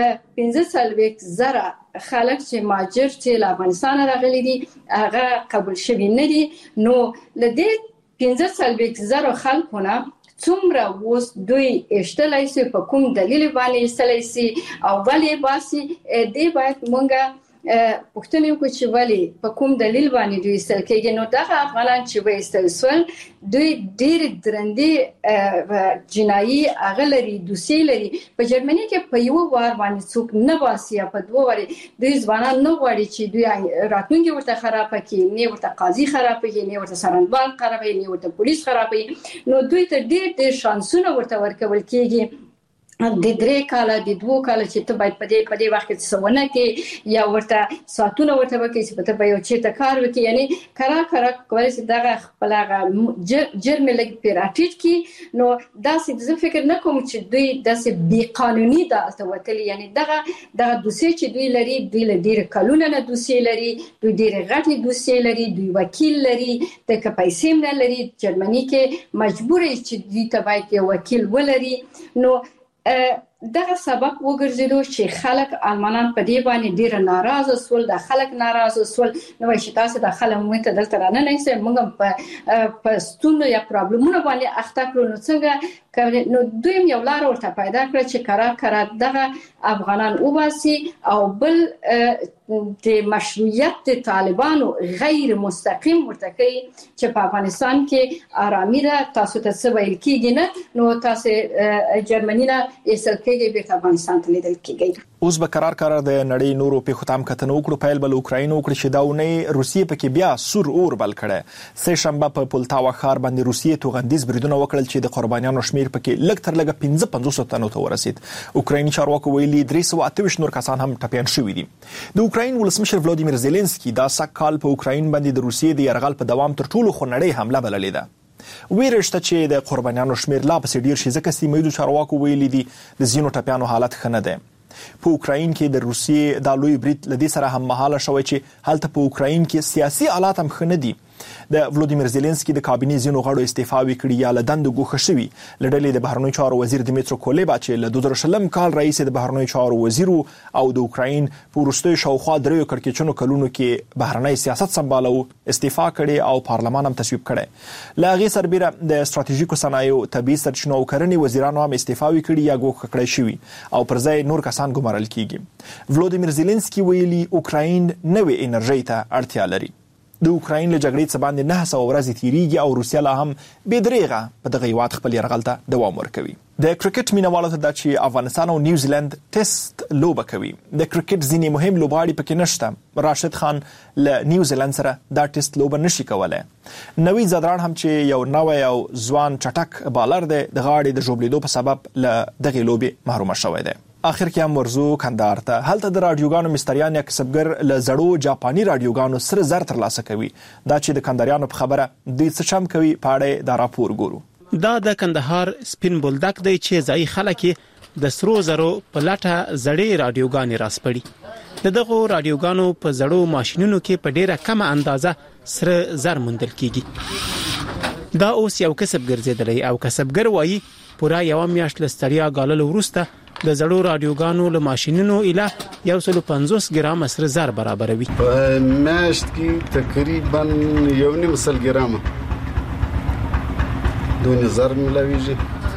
15,000 خلک چې ماجر چې له افغانستان راغلي دي هغه قبول شوي نه دي. نو لدې 15,000 خلکونه څومره اوس دوی اشتلای سي په کوم دلیل باندې اشتلای سي او ولې باسي دې باید مونږه پښتنې کو چې ولی په کوم دلیل باندې دوی استل کېږي. نو دغه افغانان چې به استلسول دوی ډېر درندې جنایي اغلري دوسي لري. په جرمني کې په یو وار باندې څوک نه باسي، په دوه واري دوی ځوانان نه غواړي چې دوی راتلونکي ورته خراب کړي، نه ورته قاضي خراب کړي، نه ورته سرنبال خراب کړي، نه ورته پولیس خراب کړي. نو دوی ته ډېر شانسونه ورته ورکول کېږي. د 3 کاله د 2 کاله چې ته باید په دې وخت کې څونه کې یا ورته ساتونه ورته وکړي چې په یو چیرته کار وکړي. یعنی کرا کولای شي دغه خپل جرم لګ پیراټیټ کی. نو دا څه زه فکر نه کوم چې دوی داسې بی قانوني دالته وتلی. یعنی دغه دوسي چې دوی لري، دوی لري کلونه نه دوسي لري، دوی ډېر غټي دوسي لري، دوی وکیل لري، د پیسې نه لري. جرمني کې مجبور چې دوی ته باید یو وکیل ولري. نو دغه سبب وګرځیدو چې خلک المانان په دې باندې ډیر ناراضه سول. د خلک ناراضه سول نو چې تاسو د خلک مو ته دلته رانه نه سي موږ په ستونو یا پرابلمونو باندې اخته کړو. نو څنګه نو دوی یو لار ورته پیدا کړ چې کرا دغه افغانان وباسي او بل د مشروعیت د طالبانو غیر مستقیم ورته کوي چې په افغانستان کې آرامي ده، تاسو ته څه ویل کېږي نه، نو تاسو جرمني نه ایستل کېږي به افغانستان ته لیدل کېږي. اوس به قرار د نړۍ نورو په ختم کتنه وکړو. پیل بل اوکراین وکړي چې داونه روسیې پکې بیا سور اور بل کړي. سه شنبه په پولتاوا ښار باندې روسیې توغندیز بریدونه وکړل چې د قربانیانو شمیر پکې لږ تر لږه 55 تنو ته ورسید. اوکرایني چارواکو ویلي 328 نور کسان هم ټپيان شوي دي. د اوکراین ولسمشر ولادیمیر زيلنسکي دا سکهال په اوکراین باندې د روسیې د يرغل په دوام تر ټولو خونړۍ حمله بللې ده. ویرشته چې د قربانیانو شمیر لا پسې ډیر شي ځکه چې مېدو چارواکو ویلي دي د زینو ټپيانو حالت ښه نه ده. په اوکراین کې د روسیې د لوی برید لدی سره هم مهاله شوی چې هلته په اوکراین کې سیاسي حالات هم ښه نه دي. د ولادیمیر زيلنسکي د کابینې زینو غړو استعفا وکړي یا لدند ګوښه شوی. لړلې د بهرنیو چارو وزیر دمیترو کوليبا چې له 2000 کال رئیس د بهرنیو چارو وزیر او د اوکراین په وروستي شاوخوا درې کړکېچونو کلونو کې بهرنی سیاست سمبالو استعفا کړي او پارلمان هم تصویب کړي. لاغي سربېره د ستراتیژیکو صنایعو طبي سرچینو او کرنې وزیرانو هم استعفا وکړي یا ګوښه کړي شوی او پر ځای نور کسان ګمارل کیږي. ولادیمیر زيلنسکي ویلي اوکراین نوې انرژي ته اړتیا لري. د اوکراین له جګړې څخه باندې 900 ورځې تیریږي او روسیا لا هم بېدریغه په دغه هیواد خپل یرغل ته دوام ورکوي. د کرکټ مینوالو ته د چې افغانستان او نیوزیلند ټیسټ لوبه کوي. د کرکټ ځینې مهم لوبغاړي پکې نشته. راشد خان له نیوزیلند سره دا ټیسټ لوبه نشي کولای. نوی زادران هم چې یو نوې او ځوان چټک بالر دی د غاړې د ژوبلیدو په سبب له دغه لوبې محروم شوی دی. اخر کې هم ورزو کندهار ته. هلته د رادیوګانو مستریان یا کسبګر له زړو جاپاني رادیوګانو سره زر ترلاسه کوي. دا چې د کندهاریانو په خبره دوی څه چم کوي په اړه دا راپور ګورو. دا د کندهار سپین بولدک دی چې ځای خلک د سرو زرو په لټه زړې رادیوګانې راسپړي. دغه رادیوګانو په زړو ماشينونو کې په ډیره کم اندازه سره زر موندل کیږي. دا اوس یو کسب ګرځیدلی او کسبګر وایي پورا یو میاشت لستړیا غالل ورسته د زړو رادیوګانو له ماشينونو اله 150 ګرام سره زر برابروي. په میاشت کې تقریبا 1.5 ګرام دونه زر ملويږي.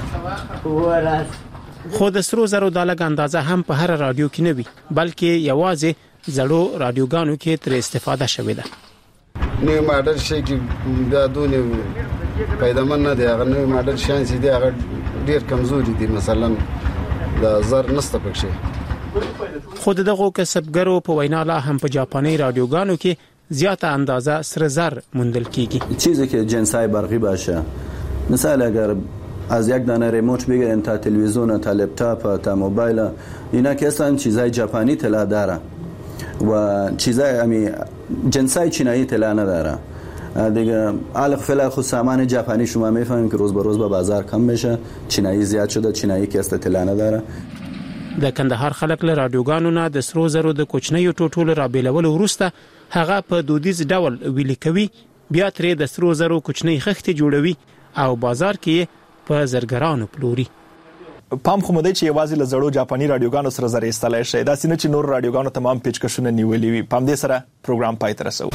خو د سرو زرو د لګ اندازه هم په هر رادیو کې نه وي بلکې یوازې زړو رادیوګانو کې تر استفاده شوې ده. نو ماډل شي کې دا دونه پیدامن نه دی. هغه نو ماډل شانس دی هغه ډیر کمزوري دي، مثلا د زر نسته پکې. خود دغه کسبګرو په وینا لا هم په جاپانی رادیوګانو کې زیاده اندازه سر زر موندل کیږي. چیزی که جنسای برقی باشه، مثلا اگر از یک دانه ریموت بگیرین تا تلویزیون تا لپتاپ تا موبایل، اینا که اصلا چیزای ژاپنی طلا داره و چیزای امی جنسای چینایی طلا نداره دیگه. الان فعلا خود سامان ژاپنی شما میفهمین که روز به روز به بازار کم میشه، چینایی زیاد شده، چینایی که است طلا نداره. د کندهار خلک له رادیوګانو نه د سرو زرو د کوچنیو ټوټو را بیلول وروسته هغه په دودیز ډول ویلي کوي، بیا ترې د سرو زرو کوچنی خښتې جوړوي او بازار کې په زرګرانو پلوري. پام خو مده چې یوازې له زړو جاپانی رادیوګانو سره زر ایستلای شي، دا سینه چې نور رادیوګانو تمام پیچکشونه نیولې وي. پام دې سره پروګرام پای ته رسو.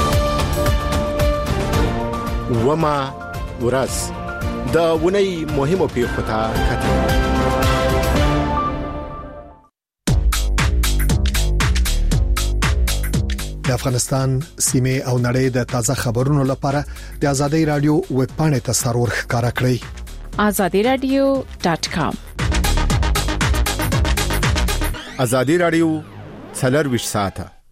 وما ورځ د ونی مهمو پیښو ته کتل. د افغانستان سیمه او نړۍ د تازه خبرونو لپاره د ازادي رادیو ویب پاڼه ته سرور ښکارا کړئ. azadiradio.com. ازادي رادیو 24 ساعته